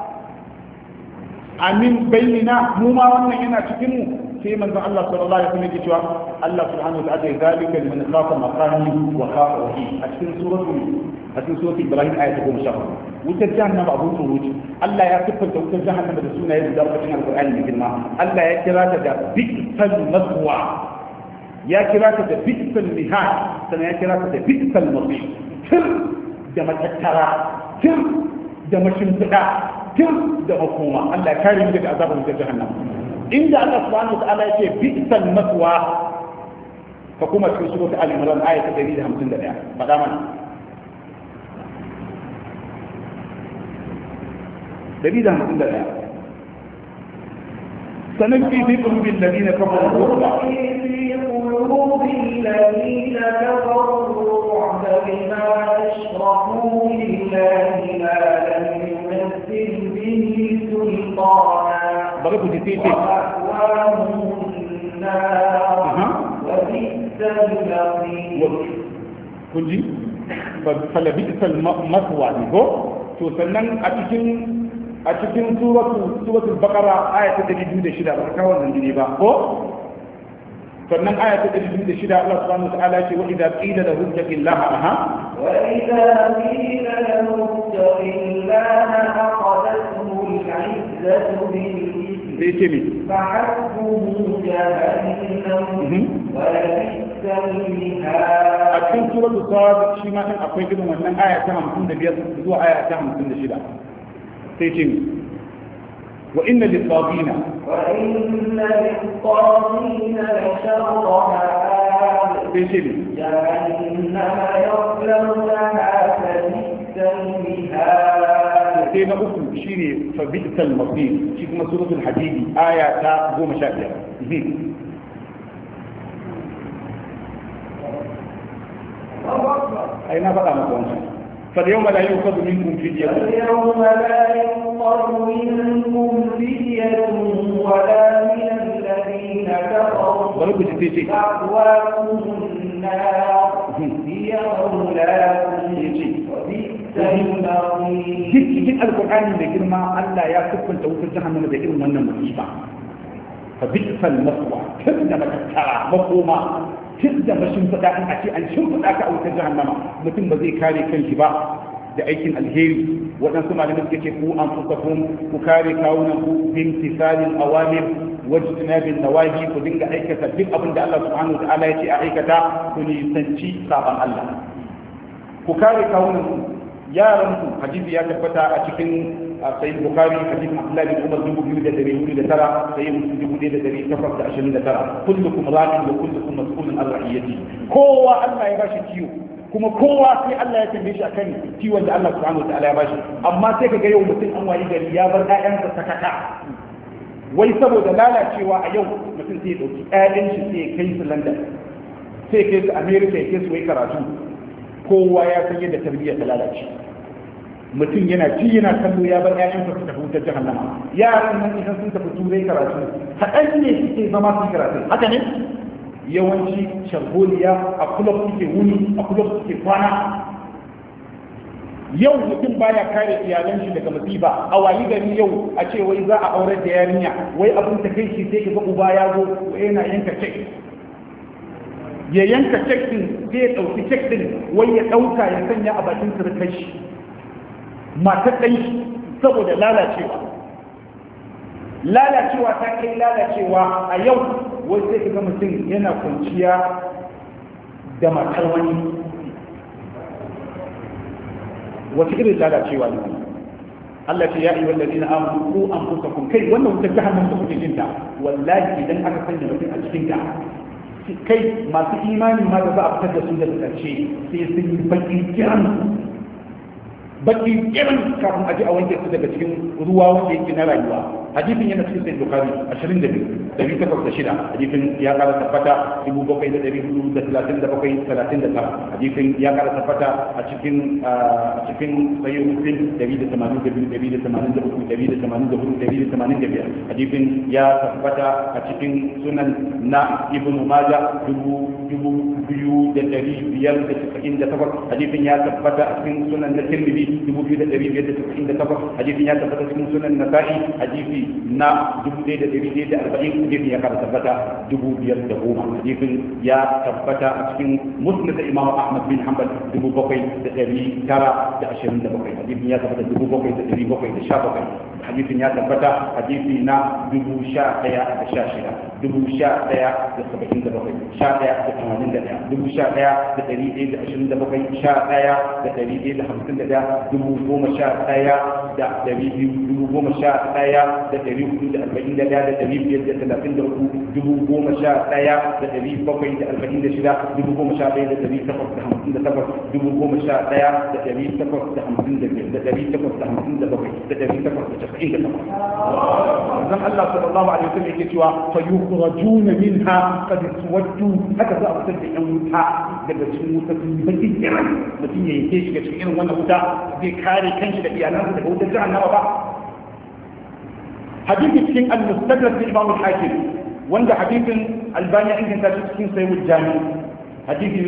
amin bainina mu ma wannan yana cikin mu. sai manzon Allah sallallahu alaihi wasallam yake cewa Allah subhanahu wa ta'ala ya zalika liman khafa maqami wa khafa wahi a cikin suratul Ibrahim ayat 10. wutar jahannama abun tsoro ce. Allah ya siffanta wutar jahannama da sunaye da cikin alqur'ani mai girma. Allah ya kira ta da bi'sal maswa, ya kira ta da bi'sal mihad, sannan ya kira ta da bi'sal masir. tir da matattara, tir da mashimfiɗa, tir da makoma. Allah ya kare mu daga azabar wutar jahannama. inda Allah subhanahu wa ta'ala yake bi'sal maswa fa kuma cikin suratul al-imran ayat 151 fada mana 151 sanakfi fi qulubi alladhina kafaru بما أشركوا بالله ما لم ينزل به سلطانا ومأواهم النار وبئس المصير. kunji فلبئس المثوى to sannan a cikin suratul baqara aya ta 206 ba ka wannan ne ba ko sannan aya ta 206 Allah subhanahu wa ta'ala ce wa idza qila lahum taqillaha wa idza qila lahum taqillaha aqadathum al-'izzatu bil-ithmi fa'adhum jahannam wa bi'sal mihad. a cikin suratul sad shi ma din akwai irin wannan aya ta 55 zuwa aya ta 56 sai ce وإن للطاغين لشر مآب جهنم يصلونها فبئس المهاد. sai na uku shine fa bi'sal masir shi kuma suratul hadid aya ta 15 ai na faɗa maka wannan فاليوم لا يؤخذ منكم فدية اليوم لا يؤخذ منكم فدية ولا من الذين كفروا مأواكم النار هي مولاكم وبئس المصير. جد القرآن من كلمة ألا يا كفن توفي جهنم بإذن من المصيبة فبئس المثوى كذا ترى مفهومة tun da bashin faɗa in a ce an shimfiɗa ka a wutar jahannama mutum ba zai kare kanshi ba da aikin alheri. waɗansu malamai suka ce ku an ku kare kawunan ku bin tisalin awamir wajtinabin nawahi ku dinga aikata duk abin da Allah subhanahu wa ta'ala ya ce a aikata ku nisanci saban Allah. ku kare kawunan ku yaran ku hadisi ya tabbata a cikin sayyid bukhari hadisin abdullahi bin umar 2409 sayyid muslim 1829 kullukum ra'in wa kullukum mas'ulun an ra'iyati. kowa Allah ya bashi kiwo kuma kowa sai Allah ya tambaye shi akan kiwon da Allah subhanahu wa ta'ala ya bashi. amma sai kaga yau mutum an wayi gari ya bar ƴaƴansa sakaka wai saboda lalacewa a yau mutum sai ya dauki ƴaƴan shi sai ya kai su London sai ya kai su America ya kai su wai karatu. kowa ya san yadda tarbiyya ta lalace. mutum yana ci yana kallo ya bar ƴaƴansa su tafi wutar jahannama. yaran nan idan sun tafi turai karatu kaɗan ne suke zama su karatu haka ne. yawanci sharholiya a kulob suke wuni a kulob suke kwana. yau mutum baya kare iyalan shi daga masifa a wayi gari yau a ce wai za a aurar da yarinya wai abin ta kai shi sai ka ga uba ya zo yana yanka cek ya yanka cek din sai ya ɗauki cek din wai ya ɗauka ya sanya a bakin surkai shi matar ɗan shi saboda lalacewa ta kai lalacewa a yau wai sai ka ga mutum yana kwanciya da matar wani. wata irin lalacewa ne Allah ce ya yi wallazi na amuru ko an fusa kun kai wannan wutar jahannam da kuke jinta wallahi idan aka sanya mutum a cikin ta kai masu imani ma da za a fitar da su daga ƙarshe sai sun yi baƙin kiran kafin aji a wanke su daga cikin ruwa wanda yake na rayuwa. hadisin yana cikin sai bukari 22,806 hadisin ya kara tabbata 7,437 hadisin ya kara tabbata a cikin sayyid muslim 182,183,184,185 hadisin ya tabbata a cikin sunan na ibnu majah 2,598 hadisin ya tabbata a cikin sunan na tirmidhi 2,598 hadisin ya tabbata cikin sunan nasa'i hadisi na 1,140 hadisin ya kara tabbata 5,010 hadisin ya tabbata a cikin musnad imam ahmad bin hanbal 7,927 hadisin ya tabbata 7,717 hadisin ya tabbata hadisi na 11,016 11,077 11,081 11,127 11,151 zan Allah sallallahu alaihi wasallam yake cewa fa yukhrajuna minha qad suwaddu haka za a fitar da yan wuta daga cikin wuta sun baki kiran mutum ya yake shiga cikin irin wannan wuta zai kare kanshi da iyalansa daga wutar jahannama ba. hadisi cikin al-mustadrak bi Imam al-Hakim wanda hadisin Albani ya inganta shi cikin Sahih al-Jami hadisi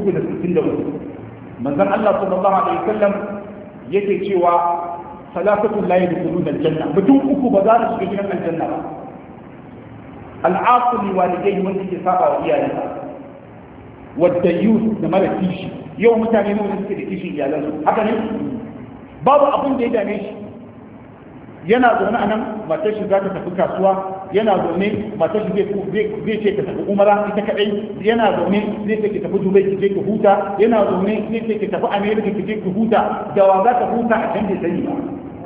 363 manzon Allah sallallahu alaihi wasallam yake cewa salatul la yadkhuluna al-janna mutum uku ba za su shiga cikin aljanna ba. al-aqli walidayhi wanda ke saba wa iyayensa wadda yus da mara kishi. yau mutane ne suke da kishin iyalansu haka ne babu abin da ya dame shi. yana zaune a nan matar shi za ta tafi kasuwa, yana zaune matar shi zai ce ta tafi umara ita kadai, yana zaune zai ce ki tafi dubai ki je ki huta, yana zaune zai ce ki tafi america ki je ki huta. da wa za ta huta a can bai sani ba.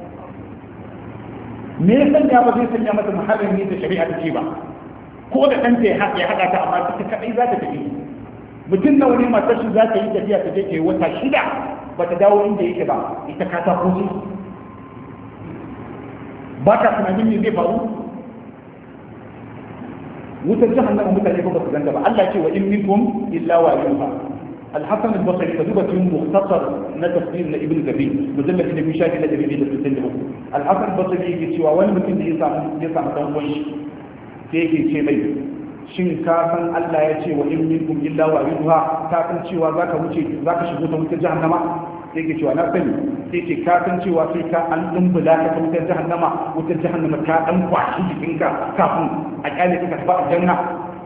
me ya sanya ba zai sanya mata muharram ne da shari'a ta ce ba, ko da ɗanta ya haɗa ta amma ita kadai za ta tafi. mutum na wani matar shi za ta yi tafiya ta je ta yi wata 6 ba ta dawo inda yake ba, ita ka ta kuce ba ka tunanin me zai faru wutar jahannama mutane ba su ganta ba Allah ce wa in minkum illa waliha الحسن البصري كتبت مختصر تفسير لابن كثير مجلد في شاكل النبي ده تسلمه الحسن البصري yake cewa wani mutum da ya samu dan uwan shi sai yake ce mai shin ka san Allah ya ce wa in minkum illa waliha ka san cewa zaka shigo ta wutar jahannama sai yake cewa na sani sai ce ka san cewa sai ka an dumbula ka ta wutar jahannama ta dan kwashi jikinka kafin a kyale ka tafi aljanna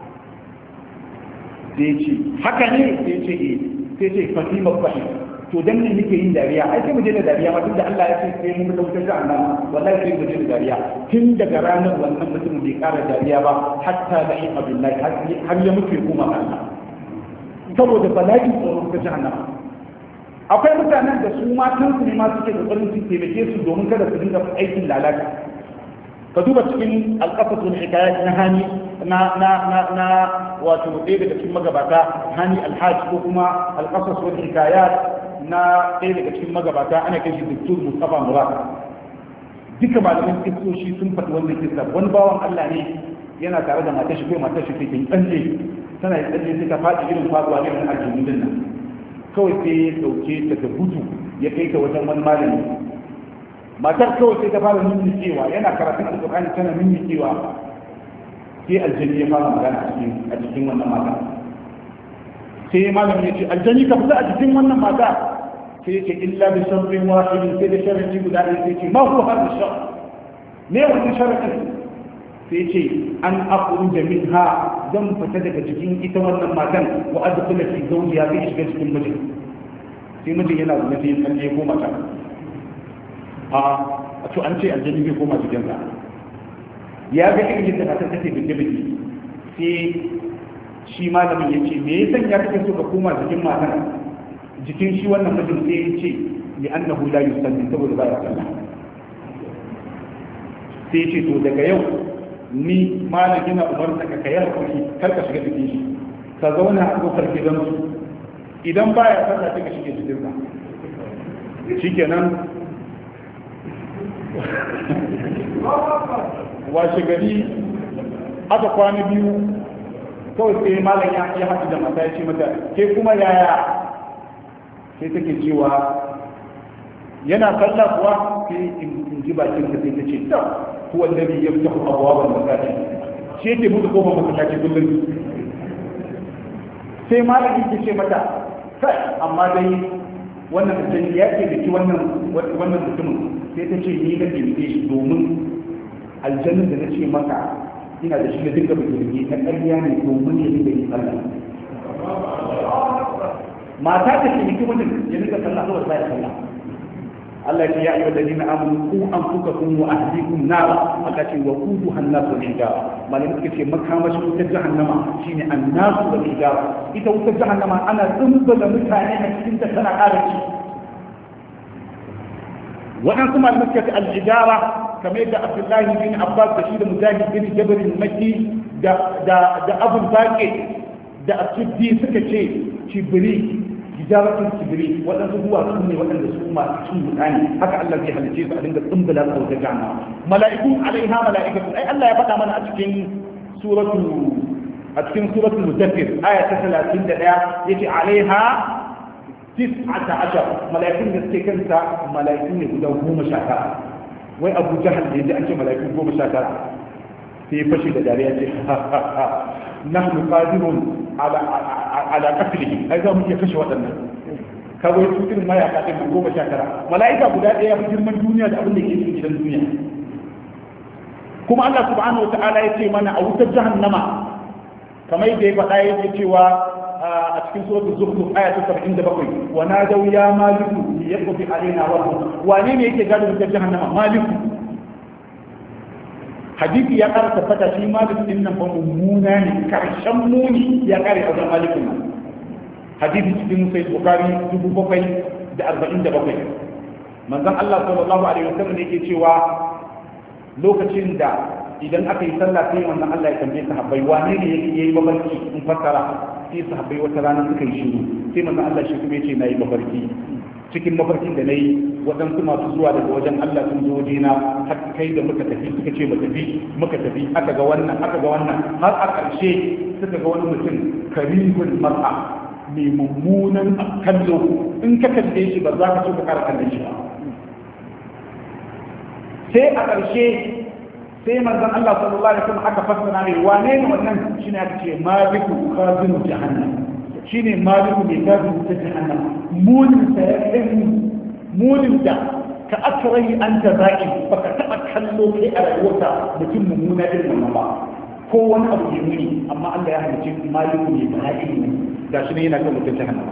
sai ce haka ne sai ce fatima bahi to dan ne nake yin dariya ai sai mu je da dariya ma tunda Allah ya ce sai mun da wutar jahannama wallahi sai mu je da dariya tun daga ranar wannan mutum bai kara dariya ba hatta da in abillahi har ya mutu kuma Allah saboda bala'in tsoron ta jahannama akwai mutanen da su matan su ne ma suke kokarin su taimake su domin kada su dinga aikin lalata ka duba cikin alƙasasul hikayat na hani na wato ɗaya daga cikin magabata hani alhaji ko kuma alƙasasul hikayat na ɗaya daga cikin magabata ana kai shi Dr. Mustafa Murad duka malamin kisoshi sun faɗi wannan kisa wani bawan Allah ne yana tare da matar shi ko matar shi take tsalle tana yin tsalle sai ta faɗi irin faɗuwa irin aljihun din nan kawai sai ya ɗauke ta da gudu ya kai ta wajen wani malami matar kawai sai ta fara cewa yana karatun alƙur'ani tana cewa sai aljani ya fara magana a cikin wannan mata sai malamin ya ce aljani ka fita a cikin wannan mata sai ya ce illa bi sharrin wahidin sai da sharri guda ɗaya sai ce ma huwa hadha shar me wannan sharrin sai ce an akhruja minha zan fita daga cikin ita wannan matan wa adkhula fi zawjiha sai shiga cikin mijin sai mijin yana da nafi kalle ko mata a to an ce aljani bai koma cikin sa ya ga irin yadda matar take bige-bige sai shi malamin ya ce me yasa ya kake so ka koma jikin matan jikin shi wannan mijin sai ya ce li annahu la yusalli saboda ba ya sallah sai ce to daga yau ni malam yana umarta ka kai hakuri kar ka shiga jikin shi ka zauna a kofar gidansu idan baya sallah sai ka shige jikin sa shikenan washe gari aka kwana biyu kawai sai malam ya haɗu da mata ya ce mata ke kuma yaya sai take cewa yana sallah kuwa sai in ji bakin ka sai ta ce ta kuwa nabi ya fita ku abuwa ban masallaci shi yake buɗe kofar masallaci kullum sai malam ya ce mata kai amma dai wannan mutum ya ce da ki wannan mutumin sai ta ce ni na ɗinke shi domin aljannin da na ce maka ina da shi da duka bugirgi na ƙarya ne domin ya dinga yin sallah mata ta ce miki mutum ya dinga sallah saboda baya sallah Allah ya ce ya ayyuhal ladina amanu qu anfusakum wa ahlikum nara aka ce wa quduha an-nas wal hijara malamin suka ce makamashin wutar jahannama shine an-nas wal hijara ita wutar jahannama ana tsumbala mutane a cikin ta tana ƙara ci waɗansu malamai suka ce al-hijara kamar yadda Abdullahi bin Abbas da shi da Mujahid bin Jabr al-Makki da Abu Bakr da As-Siddi suka ce kibri hijaratun kibri waɗansu zuwa su ne waɗanda su masu cin mutane haka Allah zai halice su a dinga tsumbula su da jahannama mala'iku alaiha mala'ikatu ai Allah ya faɗa mana a cikin suratul mudaththir aya ta 31 yace alaiha 19 mala'ikun da suke kanta mala'iku ne guda 19 wai Abu Jahal da yaji an ce mala'iku 19 sai fashi da dariya ce nahnu qadirun ala qatlihi ai za mu iya kashe waɗannan kawai su irin mayaka ɗin 19 mala'ika guda ɗaya fi girman duniya da abin da ke cikin gidan duniya kuma Allah subhanahu wa ta'ala ya ce mana a wutar jahannama kamar yadda ya faɗa yake cewa a cikin suratul zukhruf aya ta 77 wa nadaw ya maliku liyaqdi alaina rabbuka wane ne yake gado wutar jahannama maliku hadisi ya ƙara tabbata shi malik din nan ba mummuna ne karshen muni ya ƙare a wajen malikin nan hadisi cikin sai bukari 747 manzon Allah sallallahu alaihi wasallam yake cewa lokacin da idan aka yi sallah sai wannan Allah ya tambaye sahabbai wane ne yake yayi mafarki in fassara sai sahabbai wata rana suka yi shiru sai manzon Allah shi kuma yace nayi mafarki cikin mafarkin da na yi waɗansu masu zuwa daga wajen Allah sun zo wajena har kai da muka tafi suka ce muka tafi aka ga wannan har a ƙarshe suka ga wani mutum karihul mar'a mai mummunan kallo in ka kalle shi ba za ka so ka ƙara kallon shi ba sai a ƙarshe sai manzon Allah sallallahu alaihi wasallam aka fassara mai wane ne wannan shine aka ce maliku khazinu jahannam shine maliku mai gadi ta jahannam munin da ka akrai anta zaki baka taba kallo kai a rayuwarka mutum mummuna irin wannan ba ko wani abu ne muni amma Allah ya halice maliku mai bala'i ne gashi ne yana kan mutum jahannam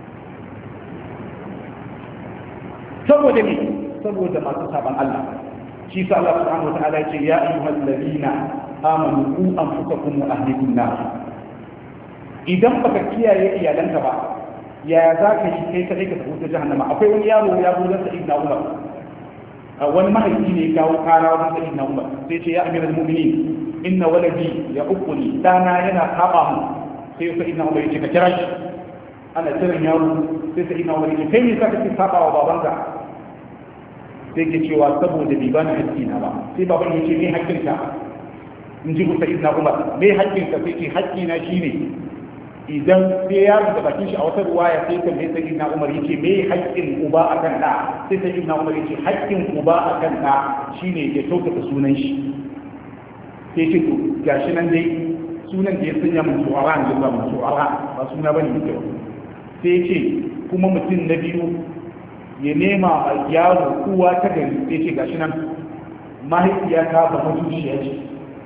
saboda ne saboda masu saban Allah shi sa Allah subhanahu wa ta'ala ya ce ya ayyuhal ladina amanu qu anfusakum wa ahlikum nar idan baka kiyaye iyalanka ba ya za ka yi kai kadai ka tafi ta jahannama akwai wani yaro ya zo dan sa'id na Umar wani mahaifi ne ya kawo kara wajen sa'id na Umar sai ce ya amiral mu'minin inna waladi ya ukuli dana yana saba mu sai sa'id na Umar ya ce ka kira shi ana kiran yaro sai sa'id na Umar ya ce kai ne ka ce saba wa babanka sai ke cewa saboda bai bani haƙƙi na ba sai baban ya ce me haƙƙinka in ji sa'id na Umar me haƙƙinka sai ce haƙƙi na shine idan sai ya da bakin shi a wata ruwaya sai kan sai na Umar yace me haƙƙin uba akan da sai sai na Umar yace haƙƙin uba akan da shine ya kyautata sunan shi sai ce to gashi nan dai sunan da ya sanya mun su'ara ne ba mun su'ara ba suna bane ne sai yace kuma mutum na biyu ya nema yaro uwa ta gari sai ce gashi nan mahaifiyata ba mutunciya ce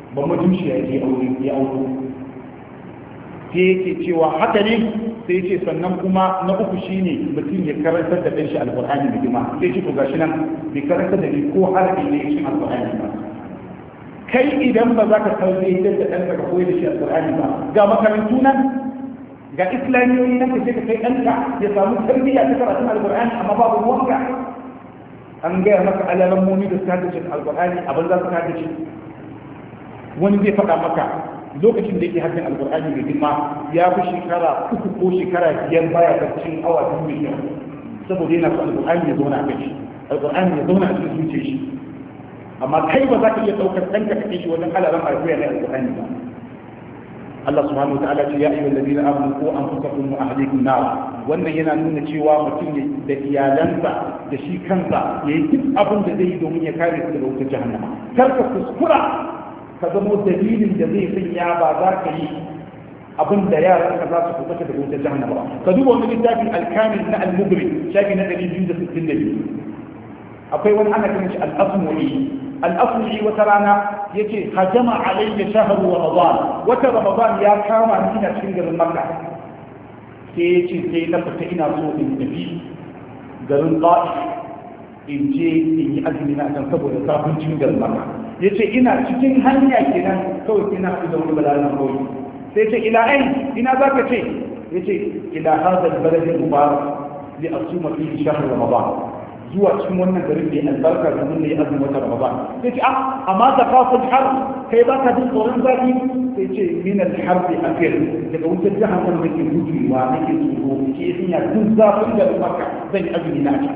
ya aure sai yake cewa haka ne sai ce sannan kuma na uku shine mutum ya karantar da ɗanshi alƙur'ani da jima sai ce to gashi nan bai karantar da ni ko harfi ne shi alƙur'ani ba kai idan ba za ka sauye da ɗanka ka koyi da shi alƙur'ani ba ga makarantu nan ga islamiyoyi nan ka ce ka kai ɗanka ya samu tarbiyya ta karatun alƙur'ani amma babu ruwanka an gaya maka alalammomi da suka haddace alƙur'ani abin za su haddace wani zai faɗa maka lokacin da yake hajjin alkur'ani mai girma ya fi shekara 3 ko shekara 5 baya barcin awa 2 miliyan saboda yana son alkur'ani ya zauna a kai alkur'ani ya zauna a cikin zuciyar shi amma kai ba za ka iya ɗaukar ɗanka ka kai shi wajen alaran alkuya na alkur'ani ba Allah subhanahu wa ta'ala ce ya ayyuhal ladina amanu qu anfusakum wa ahlikum nar wannan yana nuna cewa mutum da iyalansa da shi kansa yayi duk abin da zai yi domin ya kare su daga wutar jahannama kar ka kuskura ka zamo dalilin da zai sanya ba za ka yi abin da yaran ka za su kuɓuta da wutar jahannama ba ka duba wani littafin alkamil na al-mubri shafi na 262 akwai wani ana kiran shi al-asmu'i wata rana yace hajama alayya shahru ramadan wata ramadan ya kama ni ina cikin garin makka sai yace sai na fita ina so in tafi garin ta'if in je in yi azumi na kan saboda zafin cikin garin makka ya ce ina cikin hanya kenan kawai sai na haɗu da wani balalan kawai sai ce ila ai ina za ka ce ya ce ila hazal baladin mubarak li asuma fi shahr ramadan zuwa cikin wannan garin da albarka da mun yi azumin wata ramadan sai ce amma ta kafa har kai ba ka jin tsoron zafi sai ce min al-harb afir daga wutar jahannam da ke gujewa nake tsoro ke yin ya duk zafin da makka zan azumi na ci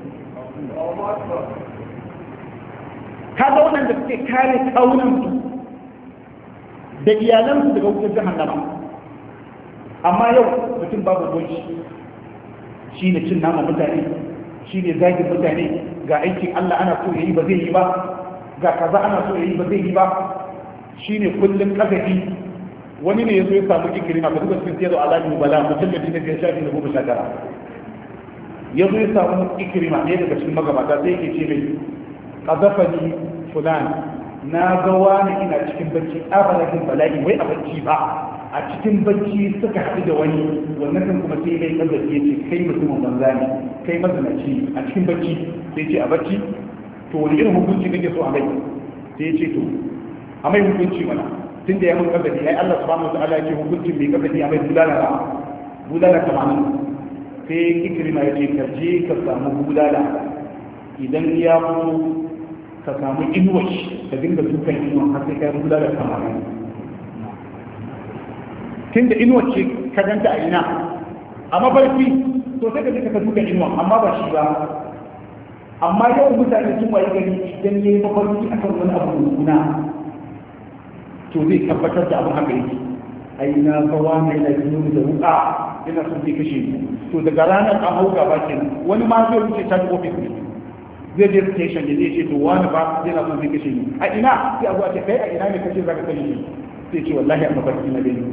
kaga waɗanda suke kare kawunansu da iyalansu daga wutar jahannama amma yau mutum babu gonshi shi ne cin nama mutane shi ne zagin mutane ga aikin Allah ana so ya yi ba zai yi ba ga kaza ana so ya yi ba zai yi ba shi ne kullum kasafi wani ne ya zo ya samu ikirima ka duka cikin siyar da alamin bala mutum da jini ya shafi da 19 ya zo ya samu ikirima ɗaya daga cikin magabata sai yake ce mai qadafani fulan na ga wani ina cikin bacci abalakin bala'i wai a bacci ba a cikin bacci suka haɗu da wani wannan kan kuma sai mai kazafi ya ce kai mutumin banza ne kai mazinaci a cikin bacci sai ce a bacci to wani irin hukunci kake so a mai sai ya ce to a mai hukunci mana tun da ya mun kazafi ai Allah subhanahu wa ta'ala ya ce hukuncin mai kazafi a mai bulala kamanin sai ikrima ya ce ka je ka samu bulala idan ya fito ka samu inuwa ka dinga dukan inuwa har sai ka yi bulala kamanin tun da inuwa ce ka ganta a ina a mafarki to sai ka je ka duka inuwa amma ba shi ba. Amma yau mutane sun waye gari idan ya yi mafarki akan wani abu mummuna to zai tabbatar da abin haka yake. Ai na gawa mai lafiya da wuka yana son zai kashe ni. To daga ranar an hau gaba kenan wani ma zai wuce ta ofis ne zai je station da zai ce to wani ba yana son zai kashe ni a ina sai a zuwa ce kai a ina ne kashe zaka kashe ni sai ce wallahi a mafarki na gani.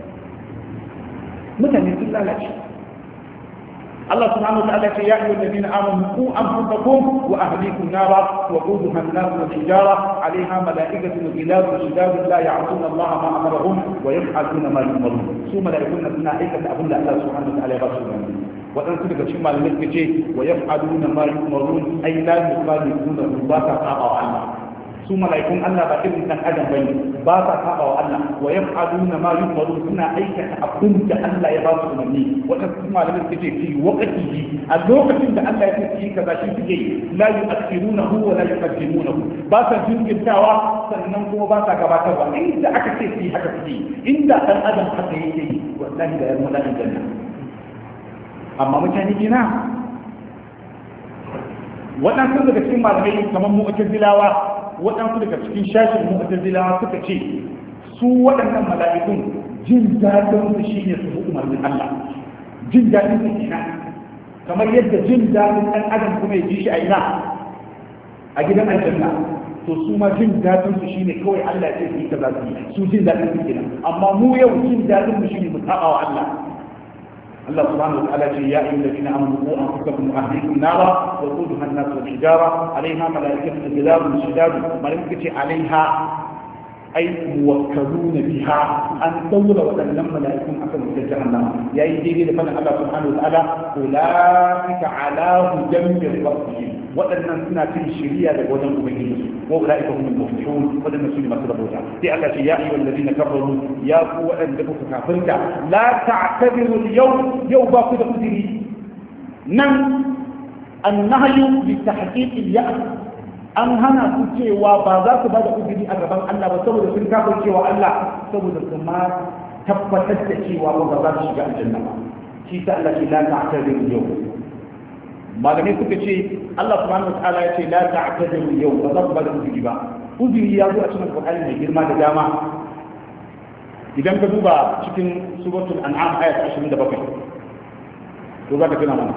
Mutane sun lalace. Allah subhanahu wa ta'ala ce ya ayyuhal ladina amanu qu anfusakum wa ahlikum nara wa quduha an-nas wal hijara 'alayha mala'ikatun ghilazun shidadun la ya'tuna Allah ma amarahum wa yaf'aluna ma yu'marun. Su mala'ikun suna aikata abin da Allah subhanahu wa ta'ala ya ba su umarni. Waɗansu daga cikin malamai suka ce wa yaf'aluna ma yu'marun ay la yukhalifuna ba ta saba wa Allah. Su mala'ikun Allah ba irin dan adam bane ba sa saba wa Allah wa yaf'aluna ma yu'marun suna aikata abin da Allah ya ba su umarni. Waɗansu malamai suka ce fi waqtihi a lokacin da Allah ya ce kaza shi suke la yu'akhirunahu wa la yuqaddimunahu ba sa jinkirtawa sannan kuma ba sa gabatarwa inda aka ce fi haka suke inda dan adam haka yake wallahi da ya mulaki janna. Amma mutane gina waɗansu daga cikin malamai kamar mu'tazilawa waɗansu daga cikin shashin mu'tazilawa suka ce su waɗannan mala'ikun jin daɗin su shine su umarnin Allah jin daɗin su kenan kamar yadda jin daɗin ɗan adam kuma ya ji shi a ina a gidan aljanna to su ma jin daɗin su shine kawai Allah ya ce su yi kaza su jin daɗin su kenan amma mu yau jin daɗin mu shine mu taɓa wa Allah. الله سبحانه وتعالى يا أيها الذين آمنوا قوا أنفسكم وأهليكم نارا وقودها الناس والحجارة عليها ملائكة غلاظ شداد ملائكة عليها أي موكلون بها أن دولة وتنم ملائكة أكثر من جهنم يا أيها لفن الله سبحانه وتعالى أولئك على هدى من ربهم وأن سنة الشريعة وجن أمين وأولئك هم المفلحون وأن سنة ما تدبرها تعالى يا أيها الذين كفروا يا قوة أن تكون كافرك لا تعتبروا اليوم يوم باقي قدري نم النهي لتحقيق اليأس an hana su cewa ba za su ba da uzuri a gaban Allah ba saboda sun kafa cewa Allah saboda su ma tabbatar da cewa ba za su shiga aljanna ba shi ta Allah ce la ta'tadiru yau malamai suka ce Allah subhanahu wataala ya ce la ta'tadiru yau ba za ku ba da uzuri ba uzuri ya zo a cikin Qur'ani mai girma da dama idan ka duba cikin suratul an'am aya ta 27 to za ka tuna mana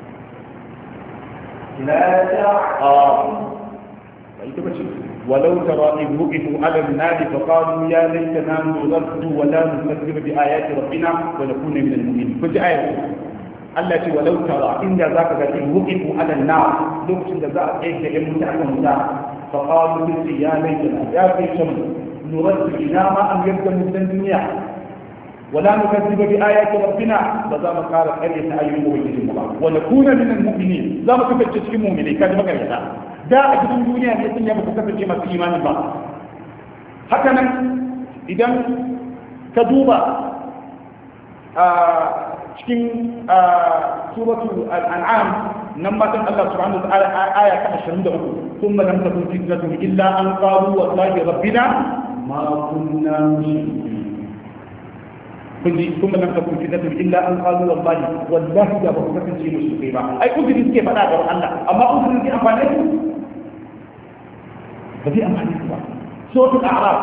la ta'tadiru ولو ترى إذ وقفوا على النار فقالوا يا ليتنا نرد ولا نكذب بآيات ربنا ونكون من المؤمنين. كنت آية التي ولو ترى إن ذاك إذ وقفوا على النار لو كنت ذاك إيه يمتعكم ذاك فقالوا يا ليتنا يا ليتنا نرد إلى ما أن يبدأ من الدنيا ولا نكذب بآيات ربنا فزام قال أريت أيوب وجد ونكون من المؤمنين زام كفتش في المؤمنين كذا ما كان da a cikin duniya ne sun yaba ku kasance masu imani ba haka nan idan ka duba a cikin suratul an'am nan matan Allah subhanahu wa ta'ala aya ta 23 thumma lam takun fitnatuhum illa an qalu wallahi rabbina ma kunna mushrikin ثم لم تكن فتنتهم الا ان قالوا والله da ba ku kasance mushrikai ba ai uzuri suke faɗa ga Allah amma uzuri ne amfane su ba zai amfane su ba suratul a'raf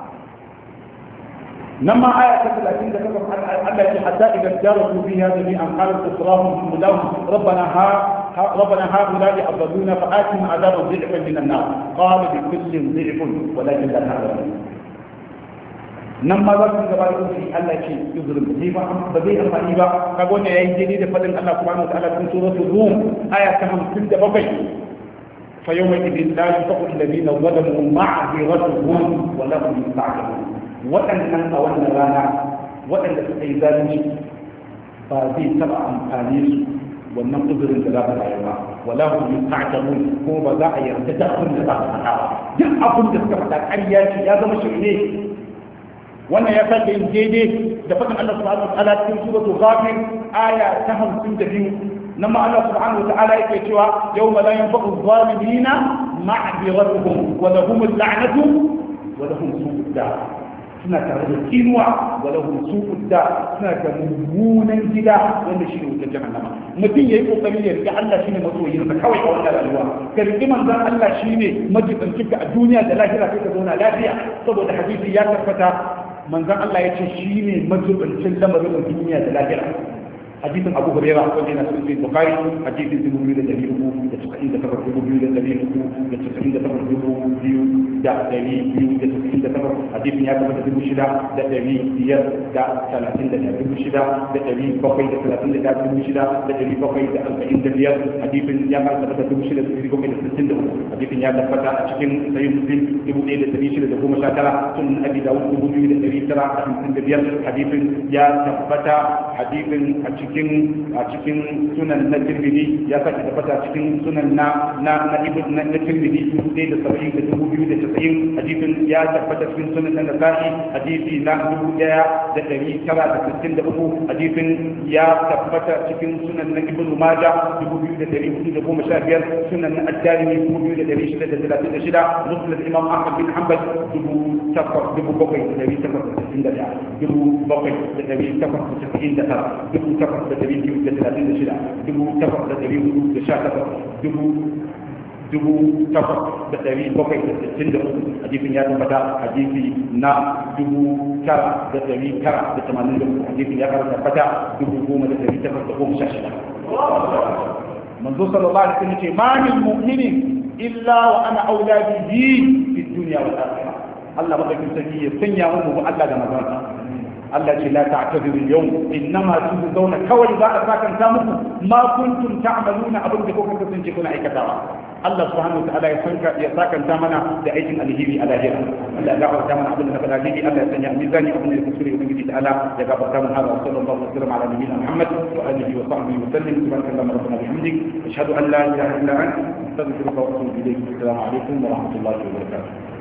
لما آية 30 ذكر الله حتى إذا جاروا فيها جميعا قالت أسرافهم لهم ربنا هؤلاء أضلونا فآتهم عذابا ضعفا من النار قال بكل ضعف ولكن لا تعلمون nan ma za su gaba da shi Allah ce yuzurin zai ba zai amfani ba kaga wannan yayin daidai da fadin Allah subhanahu wa ta'ala cikin suratul rum aya ta 57 fa yawma idin la yunfaqu alladhina zalamu ma'dhiratuhum wa lahum yusta'tabun wadannan a wannan rana wadanda suka yi zalunci ba zai taba amfani su wannan uzurin da za ka rayu ba wala hum yusta'tabun ko ba za a yarda da abin da za ka faɗa ba duk abin da suka faɗa ƙarya ce ya zama shirme wannan ya sake yin daidai da faɗin Allah subhanahu wa ta'ala cikin suratul ghafir aya ta 52 nan ma Allah subhanahu wa ta'ala yake cewa yawma la yanfa'u adh-dhalimina ma'dhiratuhum wa lahum al-la'natu wa lahum su'ud dar suna tare da kinuwa wa lahum su'ud da suna da mummunan gida wanda shi ne wutar jahannama. Mutum yayi kokari ya riga Allah shine masoyin sa kawai a wannan rayuwa, ka riga manzon Allah shine majibancin ka a duniya da lahira sai ka zauna lafiya, saboda hadisi ya tabbata manzon Allah ya ce shine majibancin lamarin duniya da lahira. hadisin Abu Hurairah wanda yana cikin Bukhari hadisin 2398 hadisin ya tabbata 6,735 hadisin ya tabbata 6,763 hadisin ya tabbata a cikin sahih Muslim 1619 sunan Abi Dawud 2,955 hadisin ya tabbata hadisin a cikin sunan na Tirmidhi ya sake tabbata cikin sunan na Ibn na Tirmidhi 1,290 hadisin ya tabbata cikin sunan na Nasa'i hadisi na 1,963 hadisin ya tabbata cikin sunan na Ibn Majah 2,415 sunan na Ad-Darimi 2,636 Musnad Imam Ahmad bin Hanbal hadisin ya tabbata hadisi na 9,980 hadisin ya tabbata 10,816 manzo sallallahu alaihi wasallam ce ma min mu'minin illa wa ana aula bihi fi dunya wal akhirah. Allah madaukin sarki ya sanya mu Allah da manzon Allah ce la ta'tadiru yau innama tujzauna kawai za a sakanta muku ma kuntum ta'maluna abin da kuka kasance kuna aikatawa. Allah subhanahu wa ta'ala ya sakanta mana da aikin alheri a lahira. Allah ya gafarta mana abin da kada alheri Allah ya sanya mizani abin da kusuri ubangiji ta'ala ya gafarta mana hada sallallahu alaihi wa sallam ala nabiyyina Muhammad wa alihi wa sahbihi wa sallam subhanallahi rabbana bihamdik ashhadu an la ilaha illa anta astaghfiruka wa atubu ilayk. Assalamu alaikum wa rahmatullahi wa barakatuh.